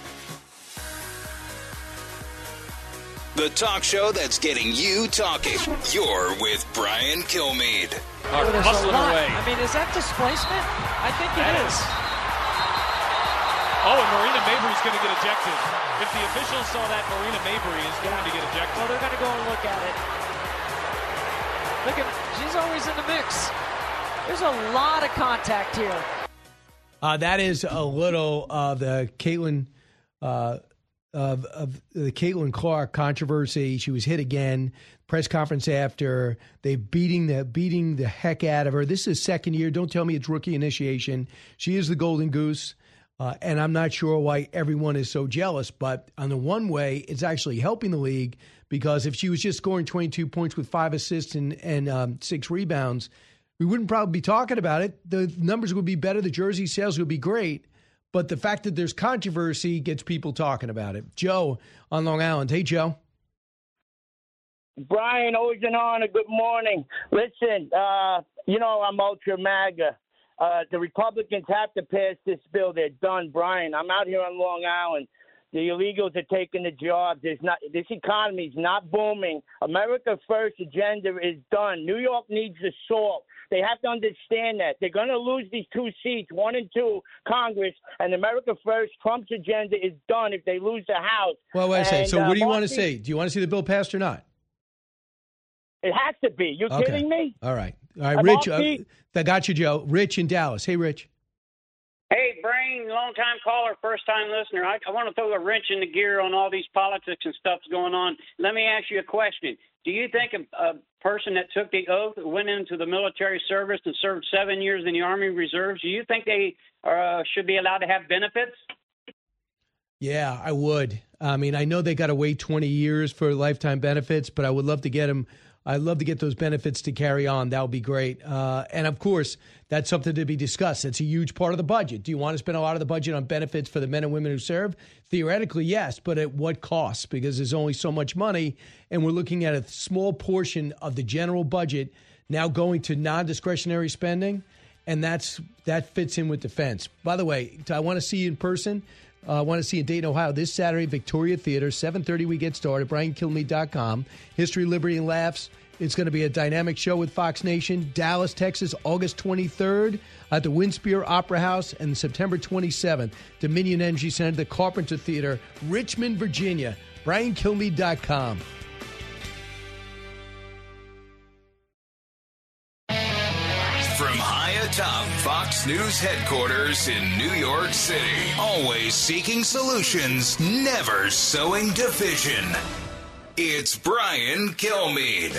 The talk show that's getting you talking. You're with Brian Kilmeade. Are hustling away. I mean, is that displacement? I think it that is. is. Oh, and Marina Mabry's going to get ejected. If the officials saw that, Marina Mabry is going to get ejected. Well, they're going to go and look at it. Look at, she's always in the mix. There's a lot of contact here. Uh, that is a little of uh, the Caitlin uh Of, of the Caitlin Clark controversy. She was hit again. Press conference after they beating the beating the heck out of her. This is second year. Don't tell me it's rookie initiation. She is the golden goose, uh, and I'm not sure why everyone is so jealous. But on the one way, it's actually helping the league because if she was just scoring twenty-two points with five assists and and um, six rebounds, we wouldn't probably be talking about it. The numbers would be better. The jersey sales would be great. But the fact that there's controversy gets people talking about it. Joe on Long Island. Hey, Joe. Brian, always an honor. Good morning. Listen, uh, you know I'm ultra MAGA. Uh, the Republicans have to pass this bill. They're done, Brian. I'm out here on Long Island. The illegals are taking the jobs. There's not. This economy is not booming. America First agenda is done. New York needs the salt. They have to understand that. They're going to lose these two seats, one and two, Congress, and America First, Trump's agenda is done if they lose the House. Well, wait a second. So uh, what do you Marcy, want to say? Do you want to see the bill passed or not? It has to be. You're okay. kidding me? All right. All right, Uh, Rich. Marcy, Uh, I got you, Joe. Rich in Dallas. Hey, Rich. Hey, Brain, long-time caller, first-time listener. I, I want to throw a wrench in the gear on all these politics and stuff's going on. Let me ask you a question. Do you think a, a person that took the oath, went into the military service and served seven years in the Army Reserves, do you think they uh, should be allowed to have benefits? Yeah, I would. I mean, I know they got to wait twenty years for lifetime benefits, but I would love to get them. I'd love to get those benefits to carry on. That would be great. Uh, and of course, that's something to be discussed. It's a huge part of the budget. Do you want to spend a lot of the budget on benefits for the men and women who serve? Theoretically, yes, but at what cost? Because there's only so much money, and we're looking at a small portion of the general budget now going to non-discretionary spending, and that's that fits in with defense. By the way, I want to see you in person. I uh, want to see you in Dayton, Ohio, this Saturday, Victoria Theater, seven thirty we get started, brian kilmeade dot com. History, Liberty, and Laughs. It's going to be a dynamic show with Fox Nation. Dallas, Texas, August twenty-third at the Winspear Opera House, and September twenty-seventh, Dominion Energy Center, the Carpenter Theater, Richmond, Virginia. brian kilmeade dot com. From high atop Fox News headquarters in New York City, always seeking solutions, never sowing division. It's Brian Kilmeade.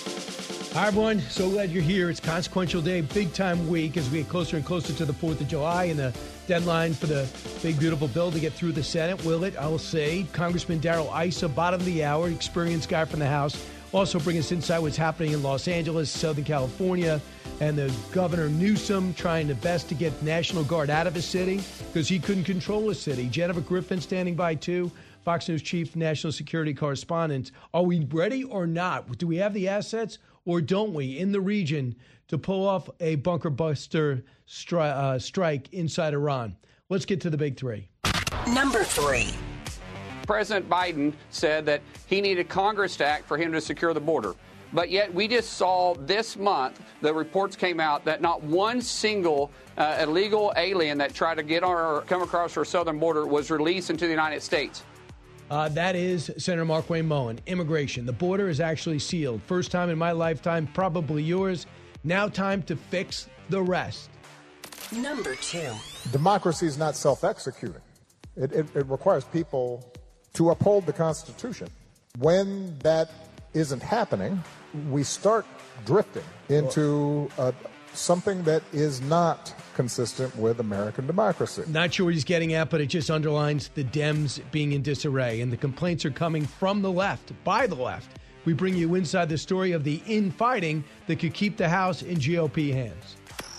Hi, everyone. So glad you're here. It's Consequential Day, big time week as we get closer and closer to the fourth of July and the deadline for the big, beautiful bill to get through the Senate. Will it? I will say. Congressman Darrell Issa, bottom of the hour, experienced guy from the House. Also bring us inside what's happening in Los Angeles, Southern California, and the Governor Newsom trying the best to get National Guard out of his city because he couldn't control his city. Jennifer Griffin standing by, too, Fox News chief national security correspondent. Are we ready or not? Do we have the assets or don't we in the region to pull off a bunker buster stri- uh, strike inside Iran? Let's get to the big three. Number three. President Biden said that he needed Congress to act for him to secure the border. But yet we just saw this month, the reports came out that not one single uh, illegal alien that tried to get our come across our southern border was released into the United States. Uh, that is Senator Markwayne Mullin. Immigration. The border is actually sealed. First time in my lifetime, probably yours. Now time to fix the rest. Number two. Democracy is not self-executing. It, it, it requires people to uphold the Constitution. When that isn't happening, we start drifting into uh, something that is not consistent with American democracy. Not sure what he's getting at, but it just underlines the Dems being in disarray. And the complaints are coming from the left, by the left. We bring you inside the story of the infighting that could keep the House in G O P hands.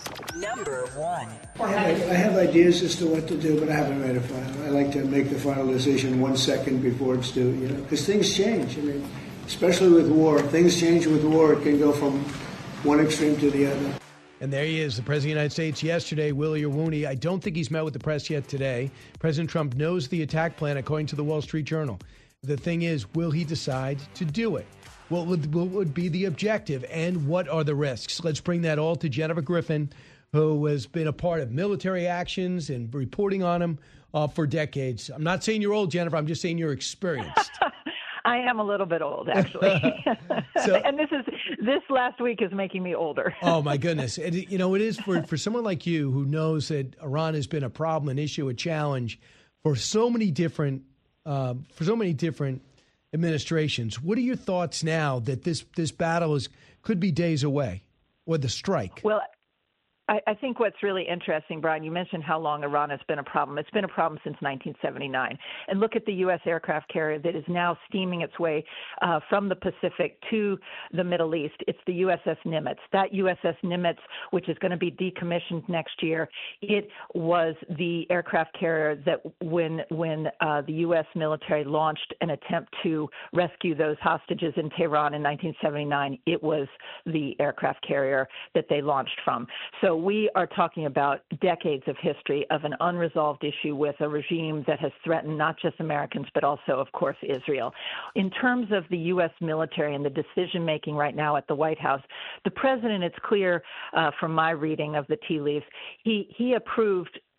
Number one. I have, I have ideas as to what to do, but I haven't made a final. I like to make the final decision one second before it's due, you know, because things change. I mean, especially with war, things change with war. It can go from one extreme to the other. And there he is, the President of the United States yesterday, Willie Rooney. I don't think he's met with the press yet today. President Trump knows the attack plan, according to the Wall Street Journal. The thing is, will he decide to do it? What would, what would be the objective, and what are the risks? Let's bring that all to Jennifer Griffin, who has been a part of military actions and reporting on them uh, for decades. I'm not saying you're old, Jennifer. I'm just saying you're experienced. I am a little bit old, actually. So, and this is this last week is making me older. Oh, my goodness. And, you know, it is for, for someone like you who knows that Iran has been a problem, an issue, a challenge for so many different uh, for so many different administrations. What are your thoughts now that this this battle is could be days away, or the strike? Well, I, I think what's really interesting, Brian, you mentioned how long Iran has been a problem. It's been a problem since nineteen seventy-nine. And look at the U S aircraft carrier that is now steaming its way uh, from the Pacific to the Middle East. It's the U S S Nimitz. That U S S Nimitz, which is going to be decommissioned next year, it was the aircraft carrier that when when uh, the U S military launched an attempt to rescue those hostages in Tehran in nineteen seventy-nine, it was the aircraft carrier that they launched from. So we are talking about decades of history of an unresolved issue with a regime that has threatened not just Americans, but also, of course, Israel. In terms of the U S military and the decision-making right now at the White House, the president, it's clear uh, from my reading of the tea leaves, he, he approved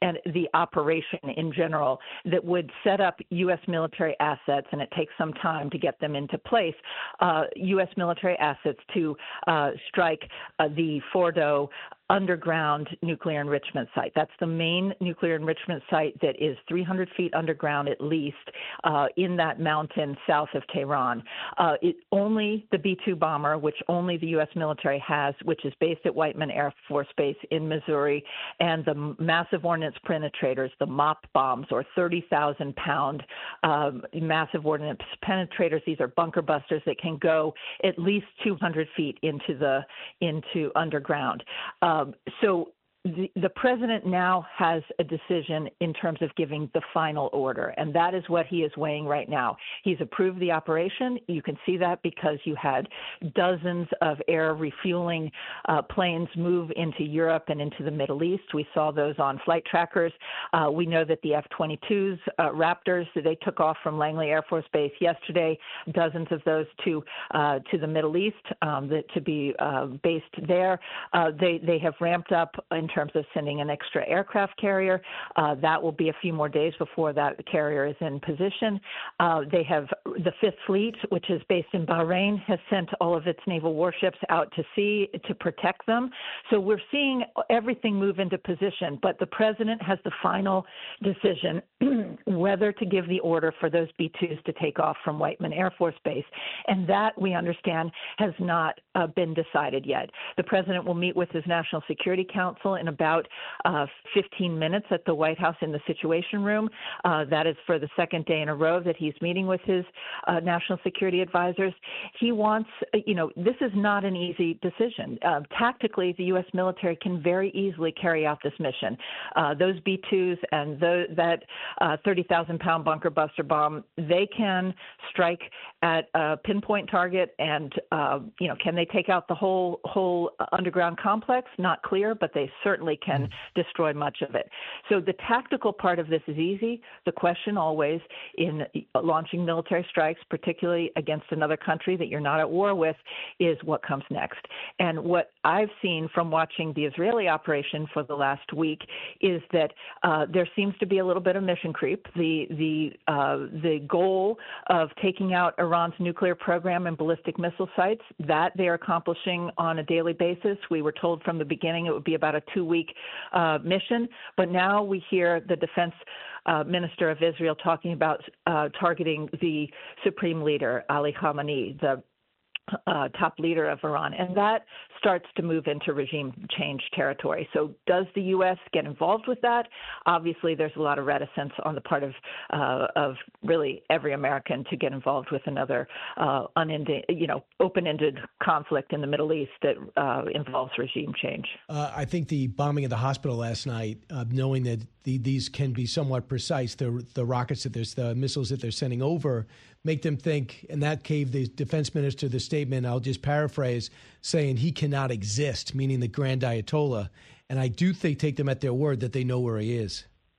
and the operation in general that would set up U S military assets, and it takes some time to get them into place, uh, U S military assets to uh, strike uh, the Fordo underground nuclear enrichment site. That's the main nuclear enrichment site that is three hundred feet underground at least uh, in that mountain south of Tehran. Uh, it, only the B two bomber, which only the U S military has, which is based at Whiteman Air Force Base in Missouri, and the massive ordnance penetrators, the MOP bombs, or thirty thousand pound um, massive ordnance penetrators. These are bunker busters that can go at least two hundred feet into the into underground. Uh, Um, so the, the president now has a decision in terms of giving the final order, and that is what he is weighing right now. He's approved the operation. You can see that because you had dozens of air refueling uh, planes move into Europe and into the Middle East. We saw those on flight trackers. Uh, we know that the F twenty-twos, uh, Raptors, they took off from Langley Air Force Base yesterday, dozens of those to uh, to the Middle East um, that, to be uh, based there. Uh, they, they have ramped up in terms of sending an extra aircraft carrier. Uh, that will be a few more days before that carrier is in position. Uh, they have the Fifth Fleet, which is based in Bahrain, has sent all of its naval warships out to sea to protect them. So we're seeing everything move into position, but the president has the final decision whether to give the order for those B twos to take off from Whiteman Air Force Base. And that, we understand, has not uh, been decided yet. The president will meet with his National Security Council in about uh, fifteen minutes at the White House in the Situation Room. Uh, that is for the second day in a row that he's meeting with his uh, national security advisors. He wants, you know, this is not an easy decision. Uh, tactically, the U S military can very easily carry out this mission. Uh, those B twos and the, that uh, thirty thousand pound bunker buster bomb, they can strike at a pinpoint target, and uh, you know, can they take out the whole whole underground complex? Not clear, but they certainly can destroy much of it. So the tactical part of this is easy. The question always in launching military strikes, particularly against another country that you're not at war with, is what comes next. And what I've seen from watching the Israeli operation for the last week is that uh, there seems to be a little bit of mission creep. The the uh, the goal of taking out Iran's nuclear program and ballistic missile sites, that they are accomplishing on a daily basis. We were told from the beginning it would be about a two-week uh, mission, but now we hear the defense uh, minister of Israel talking about uh, targeting the supreme leader, Ali Khamenei, the Uh, top leader of Iran, and that starts to move into regime change territory. So does the U S get involved with that? Obviously, there's a lot of reticence on the part of uh, of really every American to get involved with another uh, unending, you know, open-ended conflict in the Middle East that uh, involves regime change. Uh, I think the bombing of the hospital last night, uh, knowing that the, these can be somewhat precise, the the rockets that there's the missiles that they're sending over, make them think, and that gave the defense minister the statement, I'll just paraphrase, saying he cannot exist, meaning the Grand Ayatollah. And I do think take them at their word that they know where he is.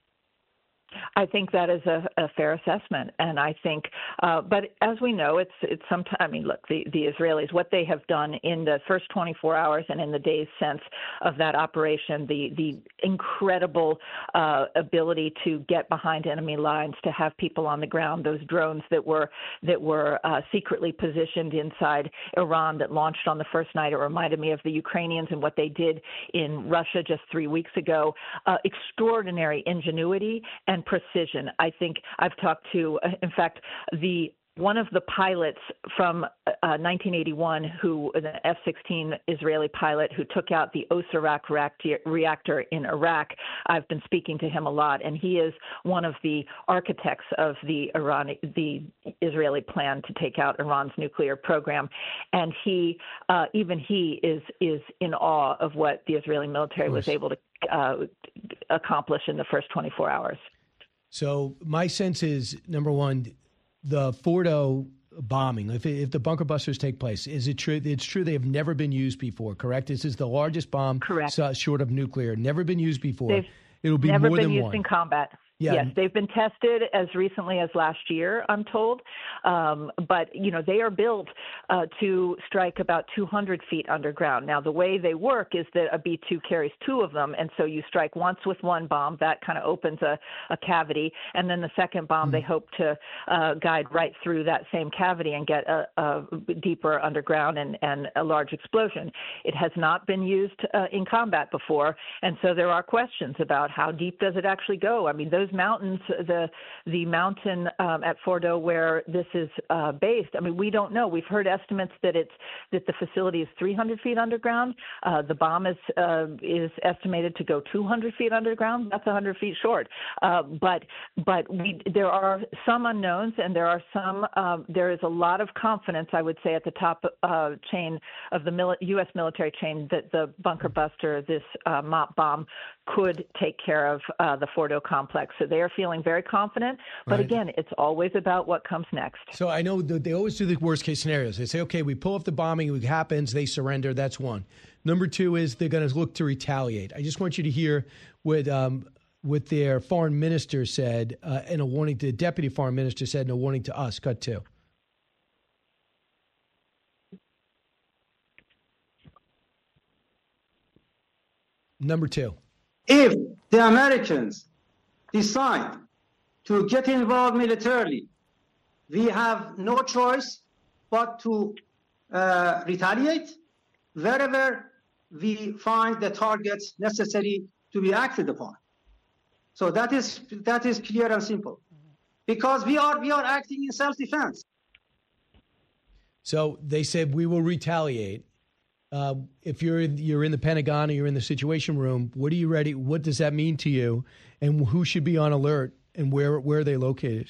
I think that is a, a fair assessment, and I think, uh, but as we know, it's it's sometimes. I mean, look, the, the Israelis, what they have done in the first twenty-four hours and in the days since of that operation, the the incredible uh, ability to get behind enemy lines, to have people on the ground, those drones that were that were uh, secretly positioned inside Iran that launched on the first night. It reminded me of the Ukrainians and what they did in Russia just three weeks ago. Uh, extraordinary ingenuity and precision. I think I've talked to, in fact, the one of the pilots from uh, nineteen eighty-one, who the F sixteen Israeli pilot who took out the Osirak reactor in Iraq. I've been speaking to him a lot, and he is one of the architects of the Iran, the Israeli plan to take out Iran's nuclear program. And he, uh, even he, is is in awe of what the Israeli military was able to uh, accomplish in the first twenty-four hours. So my sense is, number one, the Fordo bombing, if, if the bunker busters take place, is it true? It's true they have never been used before, correct? This is the largest bomb correct. short of nuclear, never been used before. They've It'll be never more been than used one. in combat. Yeah. Yes, they've been tested as recently as last year, I'm told. Um, but, you know, they are built uh, to strike about two hundred feet underground. Now, the way they work is that a B two carries two of them, and so you strike once with one bomb. That kind of opens a, a cavity, and then the second bomb, mm-hmm. they hope to uh, guide right through that same cavity and get a, a deeper underground and, and a large explosion. It has not been used uh, in combat before, and so there are questions about how deep does it actually go. I mean, those mountains, the the mountain um, at Fordo where this is uh, based, I mean, we don't know. We've heard estimates that it's that the facility is three hundred feet underground. Uh, the bomb is uh, is estimated to go two hundred feet underground. That's one hundred feet short. Uh, but but we there are some unknowns, and there are some. Um, there is a lot of confidence, I would say, at the top uh, chain of the mili- U S military chain that the bunker buster, this uh, MOP bomb, could take care of uh, the Fordo complex. So they are feeling very confident. But Right. again, it's always about what comes next. So I know that they always do the worst case scenarios. They say, okay, we pull off the bombing, it happens, they surrender. That's one. Number two is they're going to look to retaliate. I just want you to hear what um, what their foreign minister said uh, in a warning to the deputy foreign minister said in a warning to us. Cut two. Number two. If the Americans decide to get involved militarily, we have no choice but to uh, retaliate wherever we find the targets necessary to be acted upon. So that is that is clear and simple, because we are we are acting in self-defense. So they said we will retaliate. Uh, if you're in, you're in the Pentagon or you're in the Situation Room, what are you ready? What does that mean to you? And who should be on alert? And where where are they located?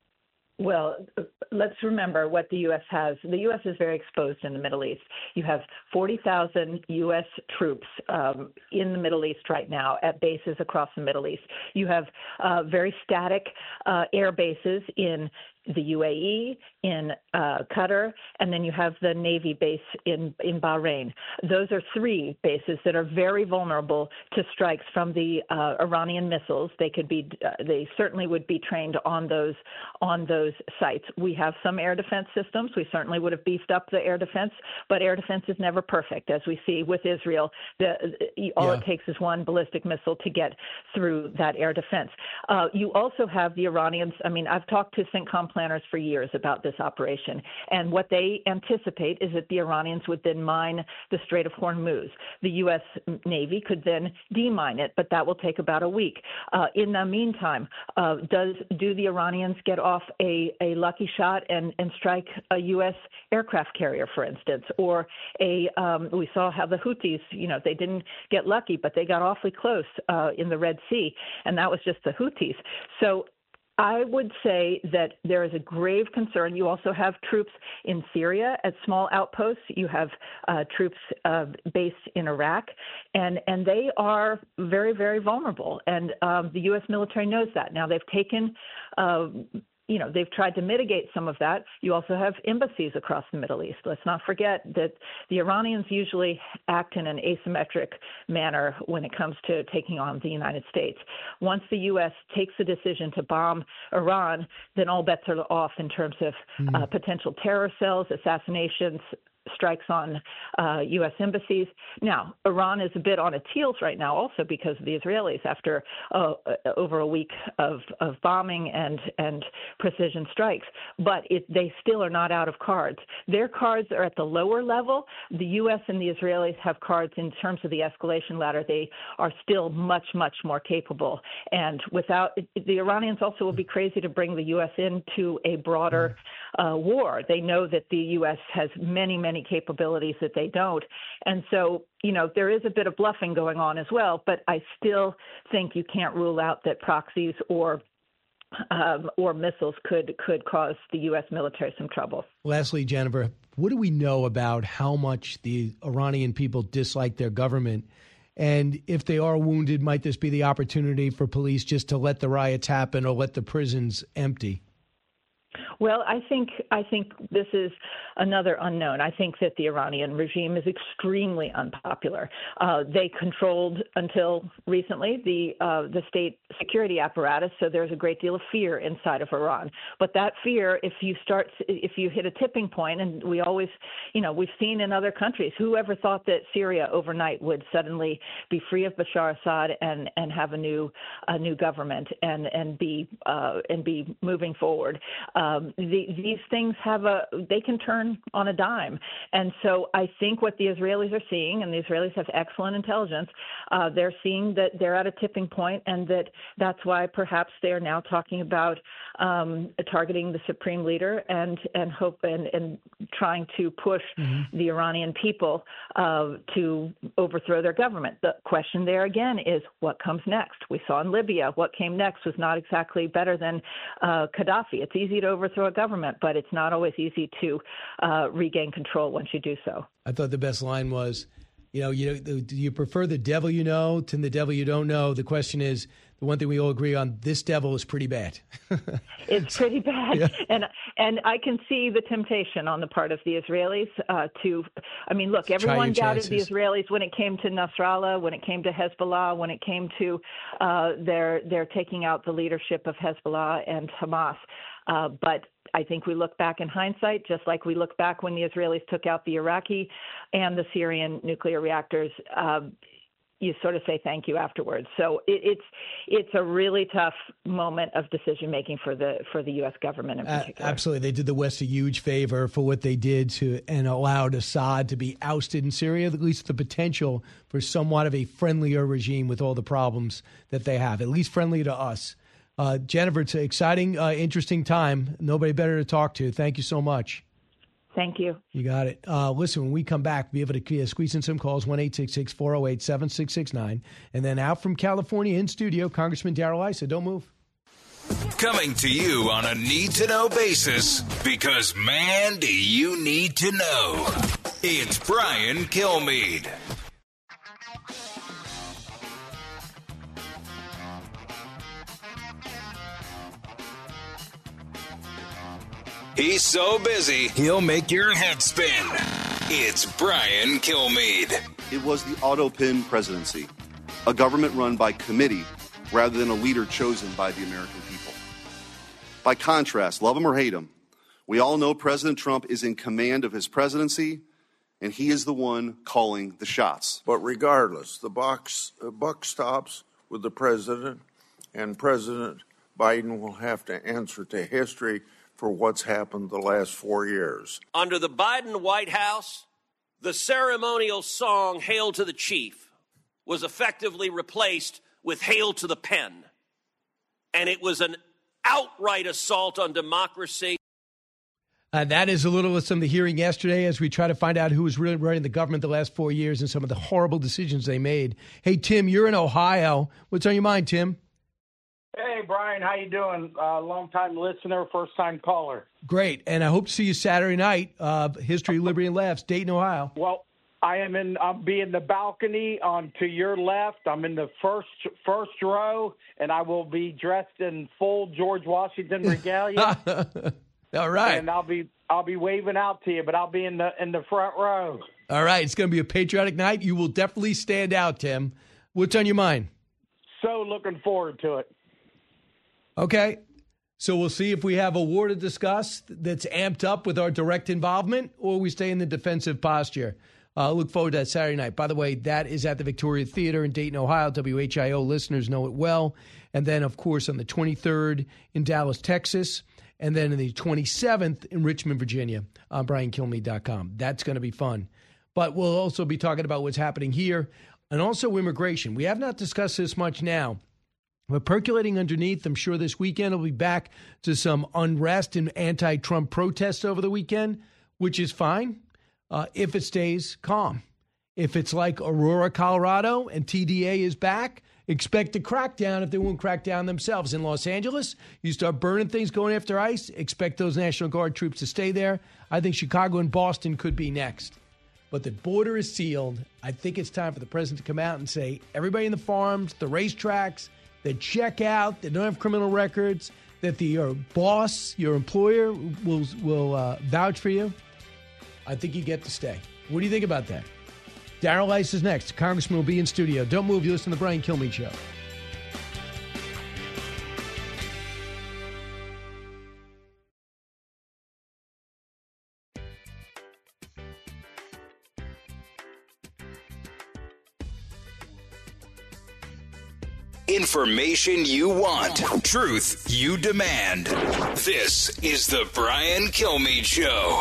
Well, let's remember what the U S has. The U S is very exposed in the Middle East. You have forty thousand U S troops um, in the Middle East right now at bases across the Middle East. You have uh, very static uh, air bases in the U A E, in uh, Qatar, and then you have the Navy base in, in Bahrain. Those are three bases that are very vulnerable to strikes from the uh, Iranian missiles. They could be, uh, they certainly would be trained on those on those sites. We have some air defense systems. We certainly would have beefed up the air defense, but air defense is never perfect, as we see with Israel. The, all yeah. it takes is one ballistic missile to get through that air defense. Uh, you also have the Iranians. I mean, I've talked to CENTCOM planners for years about this operation, and what they anticipate is that the Iranians would then mine the Strait of Hormuz. The U S Navy could then demine it, but that will take about a week. Uh, in the meantime, uh, does do the Iranians get off a, a lucky shot and, and strike a U S aircraft carrier, for instance, or a um, we saw how the Houthis, you know, they didn't get lucky, but they got awfully close uh, in the Red Sea, and that was just the Houthis. So I would say that there is a grave concern. You also have troops in Syria at small outposts. You have uh, troops uh, based in Iraq, and, and they are very, very vulnerable. And um, the U S military knows that. Now, they've taken uh, you know, they've tried to mitigate some of that. You also have embassies across the Middle East. Let's not forget that the Iranians usually act in an asymmetric manner when it comes to taking on the United States. Once the U S takes the decision to bomb Iran, then all bets are off in terms of mm. uh, potential terror cells, assassinations, strikes on uh, U S embassies. Now, Iran is a bit on its heels right now also because of the Israelis after uh, over a week of, of bombing and, and precision strikes. But it, they still are not out of cards. Their cards are at the lower level. The U S and the Israelis have cards in terms of the escalation ladder. They are still much, much more capable. And without the Iranians also will be crazy to bring the U S into a broader uh, war. They know that the U S has many, many capabilities that they don't. And so, you know, there is a bit of bluffing going on as well, but I still think you can't rule out that proxies or um, or missiles could could cause the U S military some trouble. Lastly, Jennifer, what do we know about how much the Iranian people dislike their government? And if they are wounded, might this be the opportunity for police just to let the riots happen or let the prisons empty? Well, I think I think this is another unknown. I think that the Iranian regime is extremely unpopular. Uh, they controlled until recently the uh, the state security apparatus, so there's a great deal of fear inside of Iran. But that fear, if you start, if you hit a tipping point, and we always, you know, we've seen in other countries, whoever thought that Syria overnight would suddenly be free of Bashar Assad and and have a new a new government and and be uh, and be moving forward. Um, the, these things have a they can turn on a dime, and so I think what the Israelis are seeing, and the Israelis have excellent intelligence, uh, they're seeing that they're at a tipping point, and that that's why perhaps they are now talking about um, targeting the supreme leader and and hope and, and trying to push mm-hmm. the Iranian people uh, to overthrow their government. The question there again is what comes next. We saw in Libya what came next was not exactly better than uh, Gaddafi. It's easy to overthrow a government, but it's not always easy to uh, regain control once you do so. I thought the best line was, you know, you know, do you prefer the devil you know to the devil you don't know? The question is, the one thing we all agree on, this devil is pretty bad. It's pretty bad. Yeah. And and I can see the temptation on the part of the Israelis uh, to, I mean, look, everyone doubted the Israelis when it came to Nasrallah, when it came to Hezbollah, when it came to uh, their, their taking out the leadership of Hezbollah and Hamas. Uh, but I think we look back in hindsight, just like we look back when the Israelis took out the Iraqi and the Syrian nuclear reactors. Uh, you sort of say thank you afterwards. So it, it's it's a really tough moment of decision making for the for the U S government in particular. Uh, absolutely, they did the West a huge favor for what they did to and allowed Assad to be ousted in Syria. At least the potential for somewhat of a friendlier regime with all the problems that they have, at least friendly to us. Uh, Jennifer, it's an exciting, uh, interesting time. Nobody better to talk to. Thank you so much. Thank you. You got it. Uh, listen, when we come back, we'll be able to uh, squeeze in some calls, one eight six six, four oh eight, seven six six nine. And then out from California in studio, Congressman Darrell Issa. Don't move. Coming to you on a need-to-know basis, because, man, do you need to know. It's Brian Kilmeade. He's so busy, he'll make your head spin. It's Brian Kilmeade. It was the auto-pin presidency, a government run by committee rather than a leader chosen by the American people. By contrast, love him or hate him, we all know President Trump is in command of his presidency, and he is the one calling the shots. But regardless, the box, uh, buck stops with the president, and President Biden will have to answer to history for what's happened the last four years. Under the Biden White House, the ceremonial song, Hail to the Chief, was effectively replaced with Hail to the Pen. And it was an outright assault on democracy. Uh, that is a little of some of the hearing yesterday as we try to find out who was really running the government the last four years and some of the horrible decisions they made. Hey, Tim, you're in Ohio. What's on your mind, Tim? Hey, Brian, how you doing? Uh, long-time listener, first-time caller. Great, and I hope to see you Saturday night. Uh, History, Liberty, and Laughs, Dayton, Ohio. Well, I am in. I'll be in the balcony on to your left. I'm in the first first row, and I will be dressed in full George Washington regalia. All right, and I'll be I'll be waving out to you, but I'll be in the in the front row. All right, it's going to be a patriotic night. You will definitely stand out, Tim. What's on your mind? So looking forward to it. Okay, so we'll see if we have a war to discuss that's amped up with our direct involvement, or we stay in the defensive posture. Uh, look forward to that Saturday night. By the way, that is at the Victoria Theater in Dayton, Ohio. W H I O listeners know it well. And then, of course, on the twenty-third in Dallas, Texas. And then on the twenty-seventh in Richmond, Virginia on brian kilmeade dot com. That's going to be fun. But we'll also be talking about what's happening here and also immigration. We have not discussed this much now. But percolating underneath, I'm sure this weekend will be back to some unrest and anti-Trump protests over the weekend, which is fine uh, if it stays calm. If it's like Aurora, Colorado, and T D A is back, expect a crackdown if they won't crack down themselves. In Los Angeles, you start burning things going after ICE, expect those National Guard troops to stay there. I think Chicago and Boston could be next. But the border is sealed. I think it's time for the president to come out and say, everybody in the farms, the racetracks, they check out, they don't have criminal records, that the your boss, your employer, will will uh, vouch for you, I think you get to stay. What do you think about that? Darrell Issa is next. Congressman will be in studio. Don't move. You listen to the Brian Kilmeade Show. Information you want. Truth you demand. This is the Brian Kilmeade Show.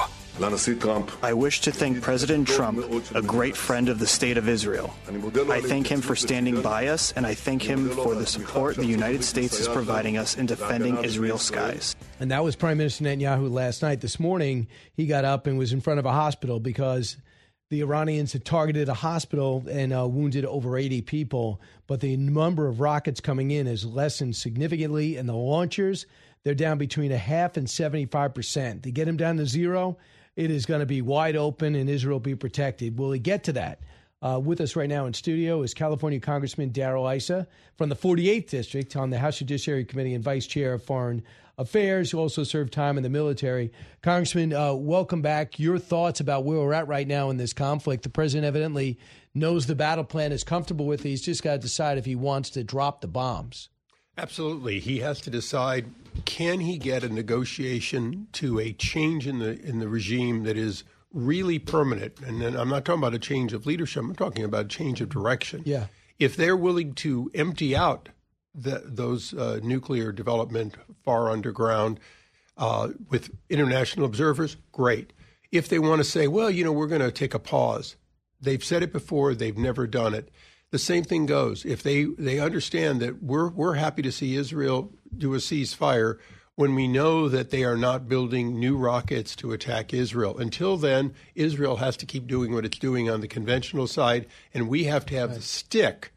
I wish to thank President Trump, a great friend of the State of Israel. I thank him for standing by us, and I thank him for the support the United States is providing us in defending Israel's skies. And that was Prime Minister Netanyahu last night. This morning, he got up and was in front of a hospital because the Iranians had targeted a hospital and uh, wounded over eighty people, but the number of rockets coming in has lessened significantly, and the launchers, they're down between a half and seventy-five percent. To get them down to zero, it is going to be wide open and Israel be protected. Will he get to that? Uh, with us right now in studio is California Congressman Darrell Issa from the forty-eighth District on the House Judiciary Committee and Vice Chair of Foreign Affairs, who also served time in the military. Congressman, uh, welcome back. Your thoughts about where we're at right now in this conflict. The president evidently knows the battle plan, is comfortable with it. He's just got to decide if he wants to drop the bombs. Absolutely. He has to decide, can he get a negotiation to a change in the in the regime that is really permanent? And then I'm not talking about a change of leadership. I'm talking about a change of direction. Yeah. If they're willing to empty out the, those uh, nuclear development far underground uh, with international observers, great. If they want to say, well, you know, we're going to take a pause. They've said it before. They've never done it. The same thing goes. If they, they understand that we're we're happy to see Israel do a ceasefire when we know that they are not building new rockets to attack Israel. Until then, Israel has to keep doing what it's doing on the conventional side, and we have to have right. the stick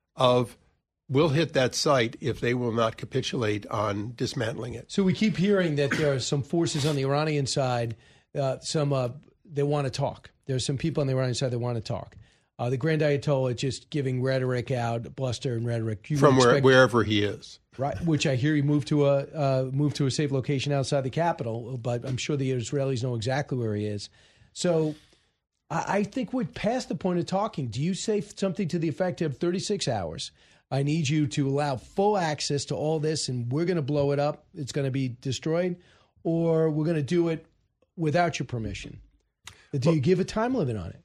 of we'll hit that site if they will not capitulate on dismantling it. So we keep hearing that there are some forces on the Iranian side, uh, some uh, they want to talk. There are some people on the Iranian side that want to talk. Uh, the Grand Ayatollah just giving rhetoric out, bluster and rhetoric. You From where, wherever he is. Right, which I hear he moved to a uh, moved to a safe location outside the capital, but I'm sure the Israelis know exactly where he is. So I, I think we're past the point of talking. Do you say something to the effect of thirty-six hours? I need you to allow full access to all this, and we're going to blow it up. It's going to be destroyed, or we're going to do it without your permission. Do well, you give a time limit on it?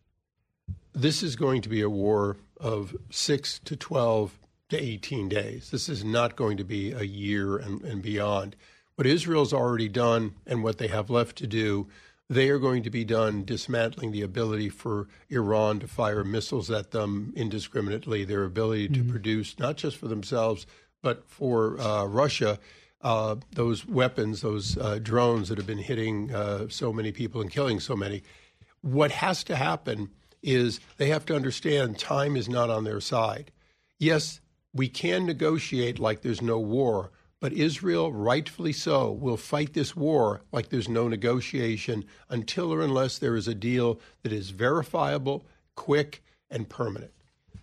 This is going to be a war of six to twelve to eighteen days. This is not going to be a year and, and beyond. What Israel's already done and what they have left to do, they are going to be done dismantling the ability for Iran to fire missiles at them indiscriminately, their ability to mm-hmm. produce, not just for themselves, but for uh, Russia, uh, those weapons, those uh, drones that have been hitting uh, so many people and killing so many. What has to happen is they have to understand time is not on their side. Yes, we can negotiate like there's no war, but Israel, rightfully so, will fight this war like there's no negotiation until or unless there is a deal that is verifiable, quick, and permanent.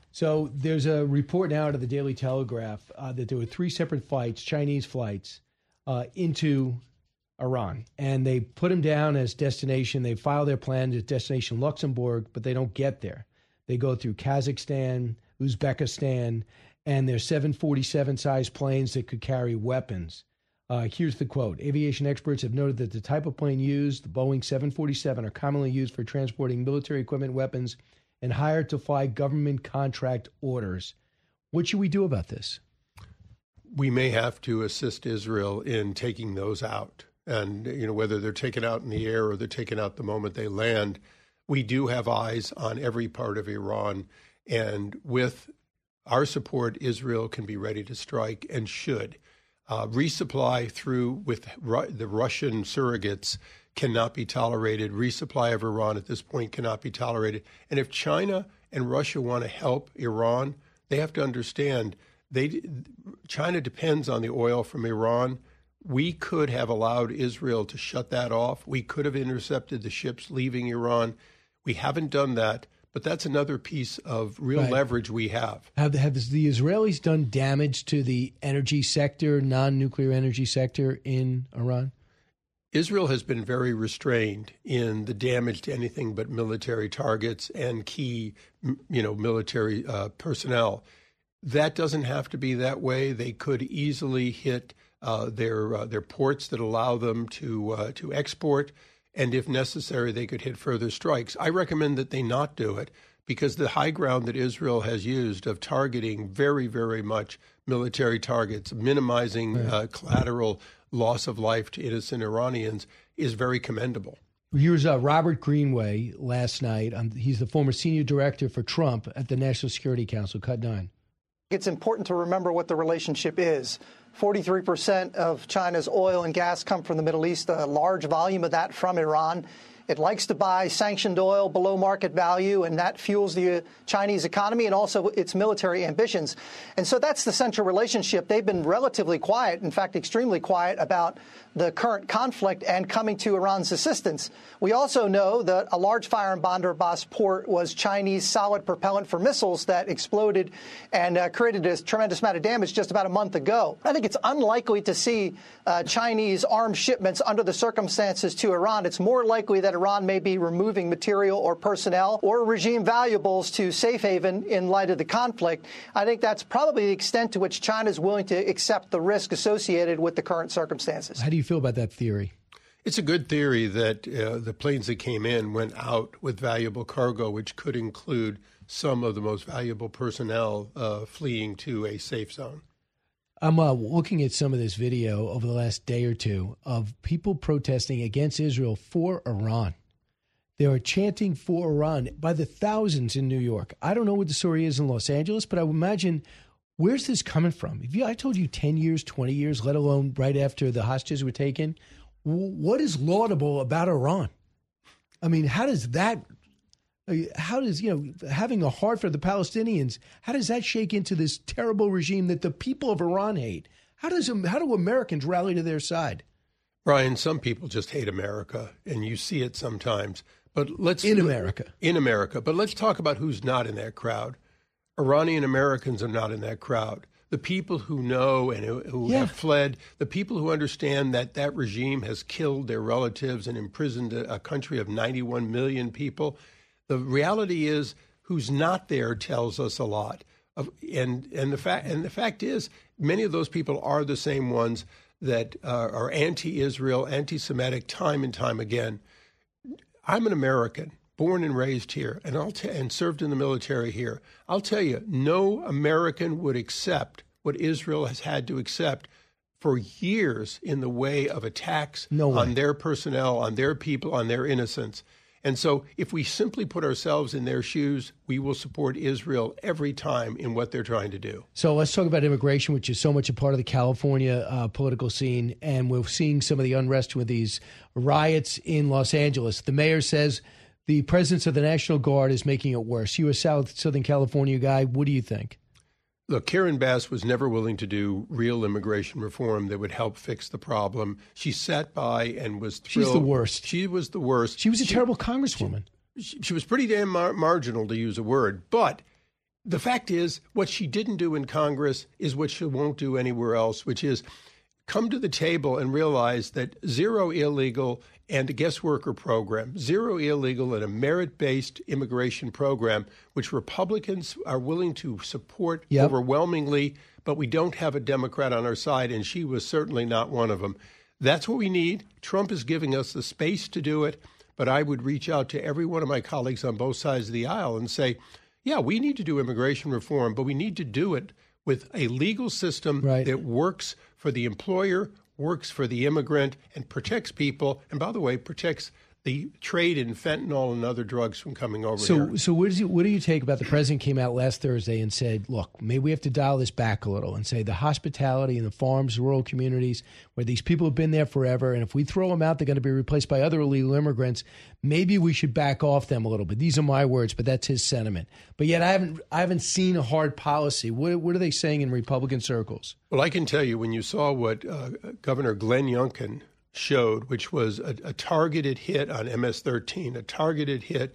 So there's a report now out of the Daily Telegraph uh, that there were three separate flights, Chinese flights, uh, into Iran, and they put them down as destination. They file their plans as destination Luxembourg, but they don't get there. They go through Kazakhstan, Uzbekistan, and they're seven forty-seven size planes that could carry weapons. Uh, here's the quote. Aviation experts have noted that the type of plane used, the Boeing seven forty-seven, are commonly used for transporting military equipment, weapons, and hired to fly government contract orders. What should we do about this? We may have to assist Israel in taking those out. And, you know, whether they're taken out in the air or they're taken out the moment they land, we do have eyes on every part of Iran. And with our support, Israel can be ready to strike and should. Uh, resupply through with Ru- the Russian surrogates cannot be tolerated. Resupply of Iran at this point cannot be tolerated. And if China and Russia want to help Iran, they have to understand they China depends on the oil from Iran. We could have allowed Israel to shut that off. We could have intercepted the ships leaving Iran. We haven't done that, but that's another piece of real Right. leverage we have. Have, have the Israelis done damage to the energy sector, non-nuclear energy sector in Iran? Israel has been very restrained in the damage to anything but military targets and key, m- you know, military uh, personnel. That doesn't have to be that way. They could easily hit uh, their uh, their ports that allow them to uh, to export, and if necessary, they could hit further strikes. I recommend that they not do it because the high ground that Israel has used of targeting very, very much military targets, minimizing Right. uh, collateral loss of life to innocent Iranians is very commendable. Here's uh, Robert Greenway last night. Um, he's the former senior director for Trump at the National Security Council. Cut nine. It's important to remember what the relationship is. forty-three percent of China's oil and gas come from the Middle East, a large volume of that from Iran. It likes to buy sanctioned oil below market value, and that fuels the Chinese economy and also its military ambitions. And so that's the central relationship. They've been relatively quiet, in fact, extremely quiet about the current conflict and coming to Iran's assistance. We also know that a large fire in Bandar Abbas port was Chinese solid propellant for missiles that exploded and uh, created a tremendous amount of damage just about a month ago. I think it's unlikely to see uh, Chinese arms shipments under the circumstances to Iran. It's more likely that Iran may be removing material or personnel or regime valuables to safe haven in light of the conflict. I think that's probably the extent to which China is willing to accept the risk associated with the current circumstances. How do you feel about that theory? It's a good theory that uh, the planes that came in went out with valuable cargo, which could include some of the most valuable personnel uh, fleeing to a safe zone. I'm uh, looking at some of this video over the last day or two of people protesting against Israel for Iran. They are chanting for Iran by the thousands in New York. I don't know what the story is in Los Angeles, but I would imagine, where's this coming from? If you, I told you ten years, twenty years, let alone right after the hostages were taken, w- what is laudable about Iran? I mean, how does that, how does, you know, having a heart for the Palestinians, how does that shake into this terrible regime that the people of Iran hate? How does, how do Americans rally to their side? Brian, some people just hate America, and you see it sometimes. But let's in America, in America. But let's talk about who's not in that crowd. Iranian Americans are not in that crowd. The people who know and who, who Yeah. have fled, the people who understand that that regime has killed their relatives and imprisoned a, a country of ninety-one million people. The reality is, who's not there tells us a lot. Of, and and the fact and the fact is, many of those people are the same ones that uh, are anti-Israel, anti-Semitic, time and time again. I'm an American, born and raised here, and I'll t- and served in the military here. I'll tell you, no American would accept what Israel has had to accept for years in the way of attacks No way. on their personnel, on their people, on their innocence. And so if we simply put ourselves in their shoes, we will support Israel every time in what they're trying to do. So let's talk about immigration, which is so much a part of the California uh, political scene. And we're seeing some of the unrest with these riots in Los Angeles. The mayor says the presence of the National Guard is making it worse. You're a South Southern California guy. What do you think? Look, Karen Bass was never willing to do real immigration reform that would help fix the problem. She sat by and was thrilled. She's the worst. She was the worst. She was a She- terrible congresswoman. She, she was pretty damn mar- marginal, to use a word. But the fact is, what she didn't do in Congress is what she won't do anywhere else, which is come to the table and realize that zero illegal and a guest worker program, zero illegal and a merit-based immigration program, which Republicans are willing to support Yep. overwhelmingly, but we don't have a Democrat on our side, and she was certainly not one of them. That's what we need. Trump is giving us the space to do it, but I would reach out to every one of my colleagues on both sides of the aisle and say, yeah, we need to do immigration reform, but we need to do it with a legal system Right. that works for the employer, works for the immigrant, and protects people, and by the way, protects the trade in fentanyl and other drugs from coming over So, here. so what, is you, what do you take about the president came out last Thursday and said, look, maybe we have to dial this back a little and say the hospitality in the farms, rural communities where these people have been there forever, and if we throw them out, they're going to be replaced by other illegal immigrants. Maybe we should back off them a little bit. These are my words, but that's his sentiment. But yet I haven't I haven't seen a hard policy. What, what are they saying in Republican circles? Well, I can tell you, when you saw what uh, Governor Glenn Youngkin showed, which was a, a targeted hit on M S thirteen, a targeted hit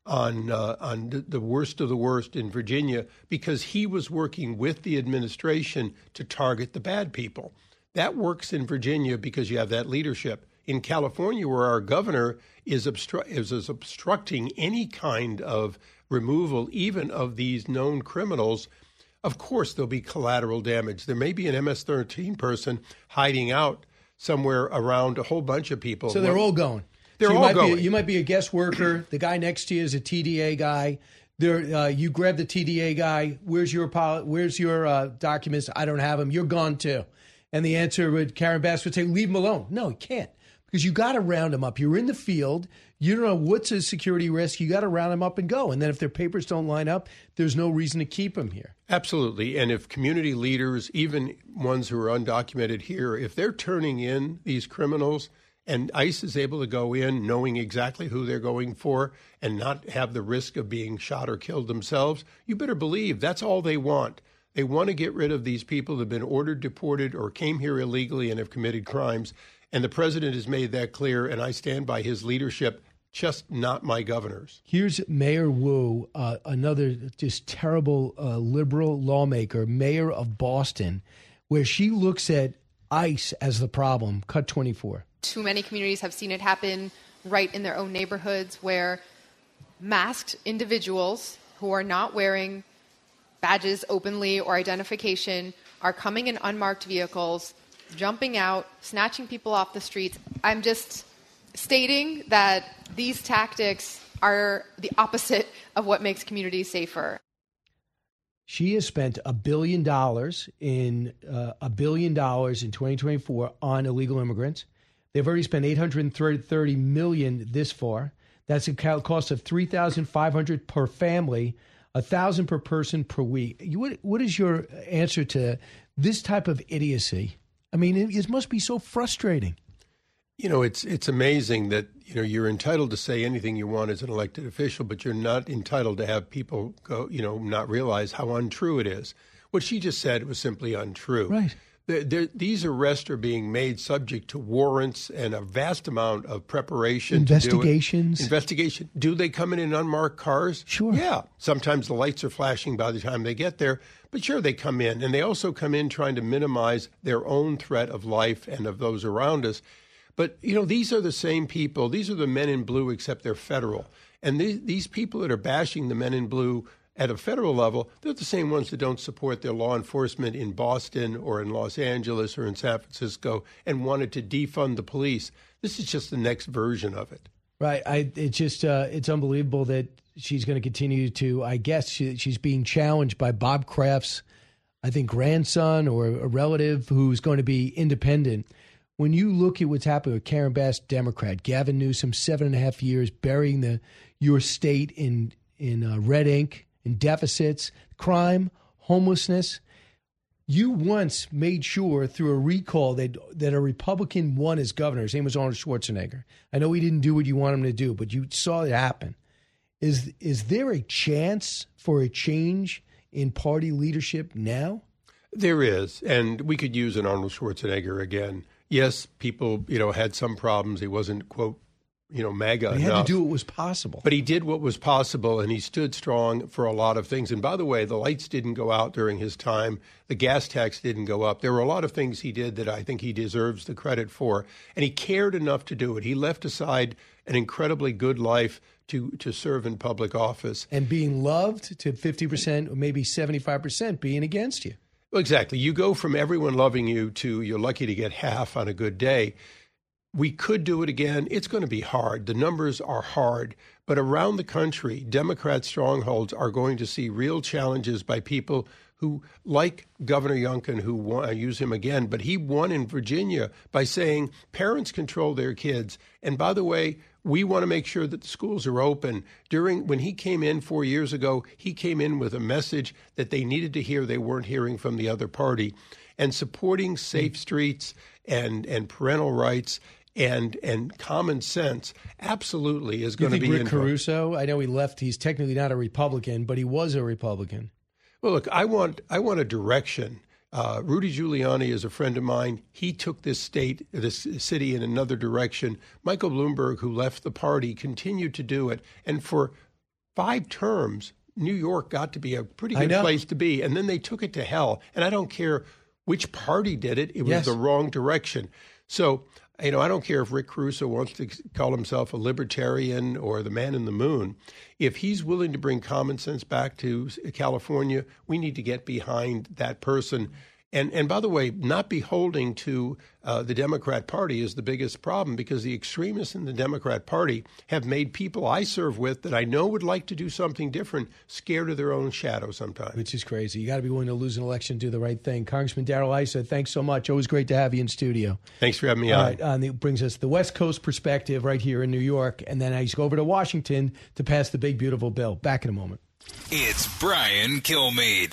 on uh, on the worst of the worst in Virginia because he was working with the administration to target the bad people. That works in Virginia because you have that leadership. In California, where our governor is, obstru- is, is obstructing any kind of removal, even of these known criminals, of course there'll be collateral damage. There may be an M S thirteen person hiding out somewhere around a whole bunch of people. So they're all going. They're so you all might going. Be, you might be a guest worker. The guy next to you is a T D A guy. There, uh, you grab the T D A guy. Where's your Where's your uh, documents? I don't have them. You're gone too. And the answer would Karen Bass would say, leave him alone. No, you can't. Because you got to round them up. You're in the field. You don't know what's a security risk. You got to round them up and go. And then if their papers don't line up, there's no reason to keep them here. Absolutely. And if community leaders, even ones who are undocumented here, if they're turning in these criminals and ICE is able to go in knowing exactly who they're going for and not have the risk of being shot or killed themselves, you better believe that's all they want. They want to get rid of these people that have been ordered deported or came here illegally and have committed crimes. And the president has made that clear, and I stand by his leadership, just not my governors. Here's Mayor Wu, uh, another just terrible uh, liberal lawmaker, mayor of Boston, where she looks at ICE as the problem. Cut twenty-four. Too many communities have seen it happen right in their own neighborhoods where masked individuals who are not wearing badges openly or identification are coming in unmarked vehicles, jumping out, snatching people off the streets. I'm just stating that these tactics are the opposite of what makes communities safer. She has spent a billion dollars in uh, a billion dollars in twenty twenty-four on illegal immigrants. They've already spent eight hundred thirty million dollars this far. That's a cost of three thousand five hundred dollars per family, one thousand dollars per person per week. What, what is your answer to this type of idiocy? I mean, it, it must be so frustrating. You know, it's it's amazing that, you know, you're entitled to say anything you want as an elected official, but you're not entitled to have people go, you know, not realize how untrue it is. What she just said was simply untrue. Right. They're, they're, these arrests are being made subject to warrants and a vast amount of preparation. Investigations. To do it. Investigation. Do they come in in unmarked cars? Sure. Yeah. Sometimes the lights are flashing by the time they get there. But sure, they come in. And they also come in trying to minimize their own threat of life and of those around us. But, you know, these are the same people. These are the men in blue, except they're federal. And these, these people that are bashing the men in blue at a federal level, they're the same ones that don't support their law enforcement in Boston or in Los Angeles or in San Francisco and wanted to defund the police. This is just the next version of it. Right. I, it's just uh, it's unbelievable that she's going to continue to, I guess she, she's being challenged by Bob Kraft's, I think, grandson or a relative who's going to be independent. When you look at what's happened with Karen Bass, Democrat, Gavin Newsom, seven and a half years burying the your state in in uh, red ink, in deficits, crime, homelessness. You once made sure through a recall that that a Republican won as governor. His name was Arnold Schwarzenegger. I know he didn't do what you want him to do, but you saw it happen. Is is there a chance for a change in party leadership now? There is, and we could use an Arnold Schwarzenegger again. Yes, people, you know, had some problems. He wasn't, quote, you know, MAGA He enough. had to do what was possible. But he did what was possible, and he stood strong for a lot of things. And by the way, the lights didn't go out during his time. The gas tax didn't go up. There were a lot of things he did that I think he deserves the credit for. And he cared enough to do it. He left aside an incredibly good life to, to serve in public office. And being loved to fifty percent or maybe seventy-five percent being against you. Well, exactly. You go from everyone loving you to you're lucky to get half on a good day. We could do it again. It's going to be hard. The numbers are hard. But around the country, Democrat strongholds are going to see real challenges by people who, like Governor Youngkin, who won, I use him again, but he won in Virginia by saying parents control their kids. And by the way, we want to make sure that the schools are open. During when he came in four years ago, he came in with a message that they needed to hear they weren't hearing from the other party. And supporting safe streets and, and parental rights and and common sense absolutely is going to be Rick in Caruso, I know he left. He's technically not a Republican, but he was a Republican. Well, look, I want I want a direction. Uh, Rudy Giuliani is a friend of mine. He took this state, this city in another direction. Michael Bloomberg, who left the party, continued to do it. And for five terms, New York got to be a pretty good place to be. And then they took it to hell. And I don't care which party did it. It was Yes. the wrong direction. So, you know, I don't care if Rick Caruso wants to call himself a libertarian or the man in the moon. If he's willing to bring common sense back to California, we need to get behind that person. And and by the way, not beholding to uh, the Democrat Party is the biggest problem, because the extremists in the Democrat Party have made people I serve with that I know would like to do something different scared of their own shadow sometimes. Which is crazy. You got to be willing to lose an election, do the right thing. Congressman Darrell Issa, thanks so much. Always great to have you in studio. Thanks for having me All on. right, uh, it brings us the West Coast perspective right here in New York, and then I go over to Washington to pass the big, beautiful bill. Back in a moment. It's Brian Kilmeade.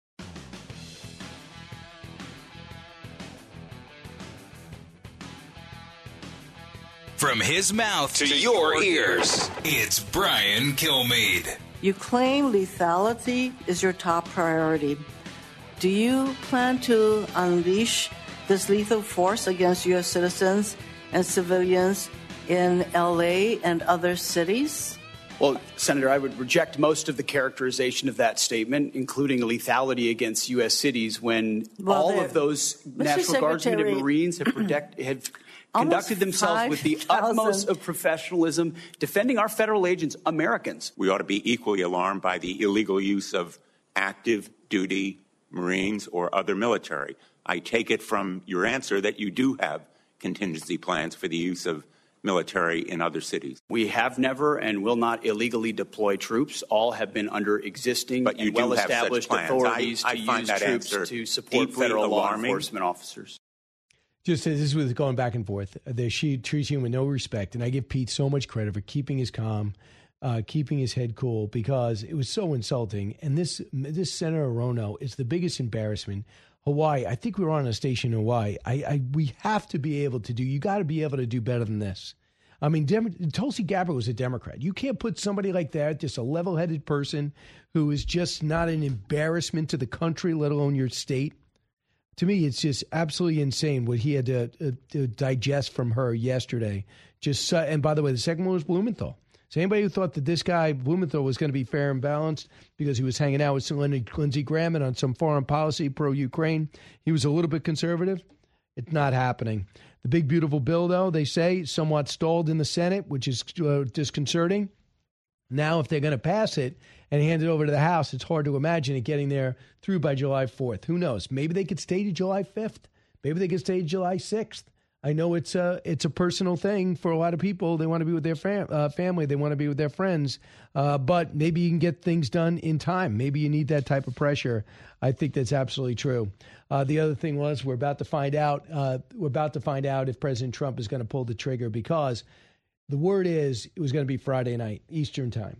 From his mouth to, to your ears, it's Brian Kilmeade. You claim lethality is your top priority. Do you plan to unleash this lethal force against U S citizens and civilians in L A and other cities? Well, Senator, I would reject most of the characterization of that statement, including lethality against U S cities, when Well, all there- of those Mister National Guardsmen Secretary- and Marines have, protect, have Almost conducted themselves with the five thousand utmost of professionalism, defending our federal agents, Americans. We ought to be equally alarmed by the illegal use of active duty Marines or other military. I take it from your answer that you do have contingency plans for the use of military in other cities. We have never and will not illegally deploy troops. All have been under existing But you and do have well-established such plans. authorities I- I to find use that troops answer to support deeply federal law alarming. enforcement officers. Just as this was going back and forth, they, she treats him with no respect. And I give Pete so much credit for keeping his calm, uh, keeping his head cool, because it was so insulting. And this this Senator Rono is the biggest embarrassment. Hawaii, I think we were on a station in Hawaii. I, I we have to be able to do, you got to be able to do better than this. I mean, Dem- Tulsi Gabbard was a Democrat. You can't put somebody like that, just a level-headed person who is just not an embarrassment to the country, let alone your state. To me, it's just absolutely insane what he had to, uh, to digest from her yesterday. Just uh, and by the way, the second one was Blumenthal. So anybody who thought that this guy Blumenthal was going to be fair and balanced because he was hanging out with some Lindsey Graham and on some foreign policy pro-Ukraine, he was a little bit conservative. It's not happening. The big beautiful bill, though, they say somewhat stalled in the Senate, which is uh, disconcerting. Now, if they're going to pass it and hand it over to the House, it's hard to imagine it getting there through by July fourth. Who knows? Maybe they could stay to July fifth. Maybe they could stay to July sixth. I know it's a, it's a personal thing for a lot of people. They want to be with their fam- uh, family. They want to be with their friends. Uh, but maybe you can get things done in time. Maybe you need that type of pressure. I think that's absolutely true. Uh, the other thing was we're about to find out. Uh, we're about to find out if President Trump is going to pull the trigger, because the word is it was going to be Friday night, Eastern time.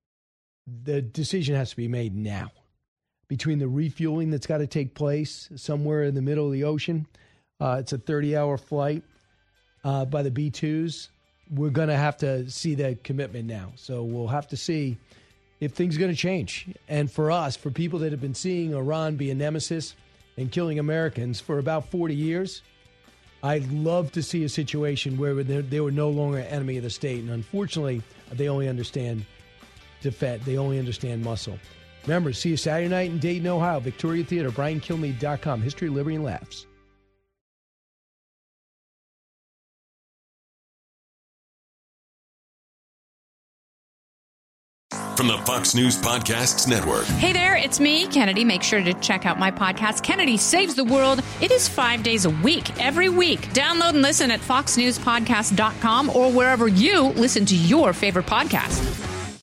The decision has to be made now. Between the refueling that's got to take place somewhere in the middle of the ocean, uh, it's a thirty-hour flight uh, by the B twos. We're going to have to see that commitment now. So we'll have to see if things are going to change. And for us, for people that have been seeing Iran be a nemesis and killing Americans for about forty years, I'd love to see a situation where they were no longer an enemy of the state. And unfortunately, they only understand defense. They only understand muscle. Remember, see you Saturday night in Dayton, Ohio, Victoria Theater, Brian Kilmeade dot com. History, Liberty, and Laughs. From the Fox News Podcasts Network. Hey there, it's me, Kennedy. Make sure to check out my podcast, Kennedy Saves the World. It is five days a week, every week. Download and listen at fox news podcast dot com or wherever you listen to your favorite podcasts.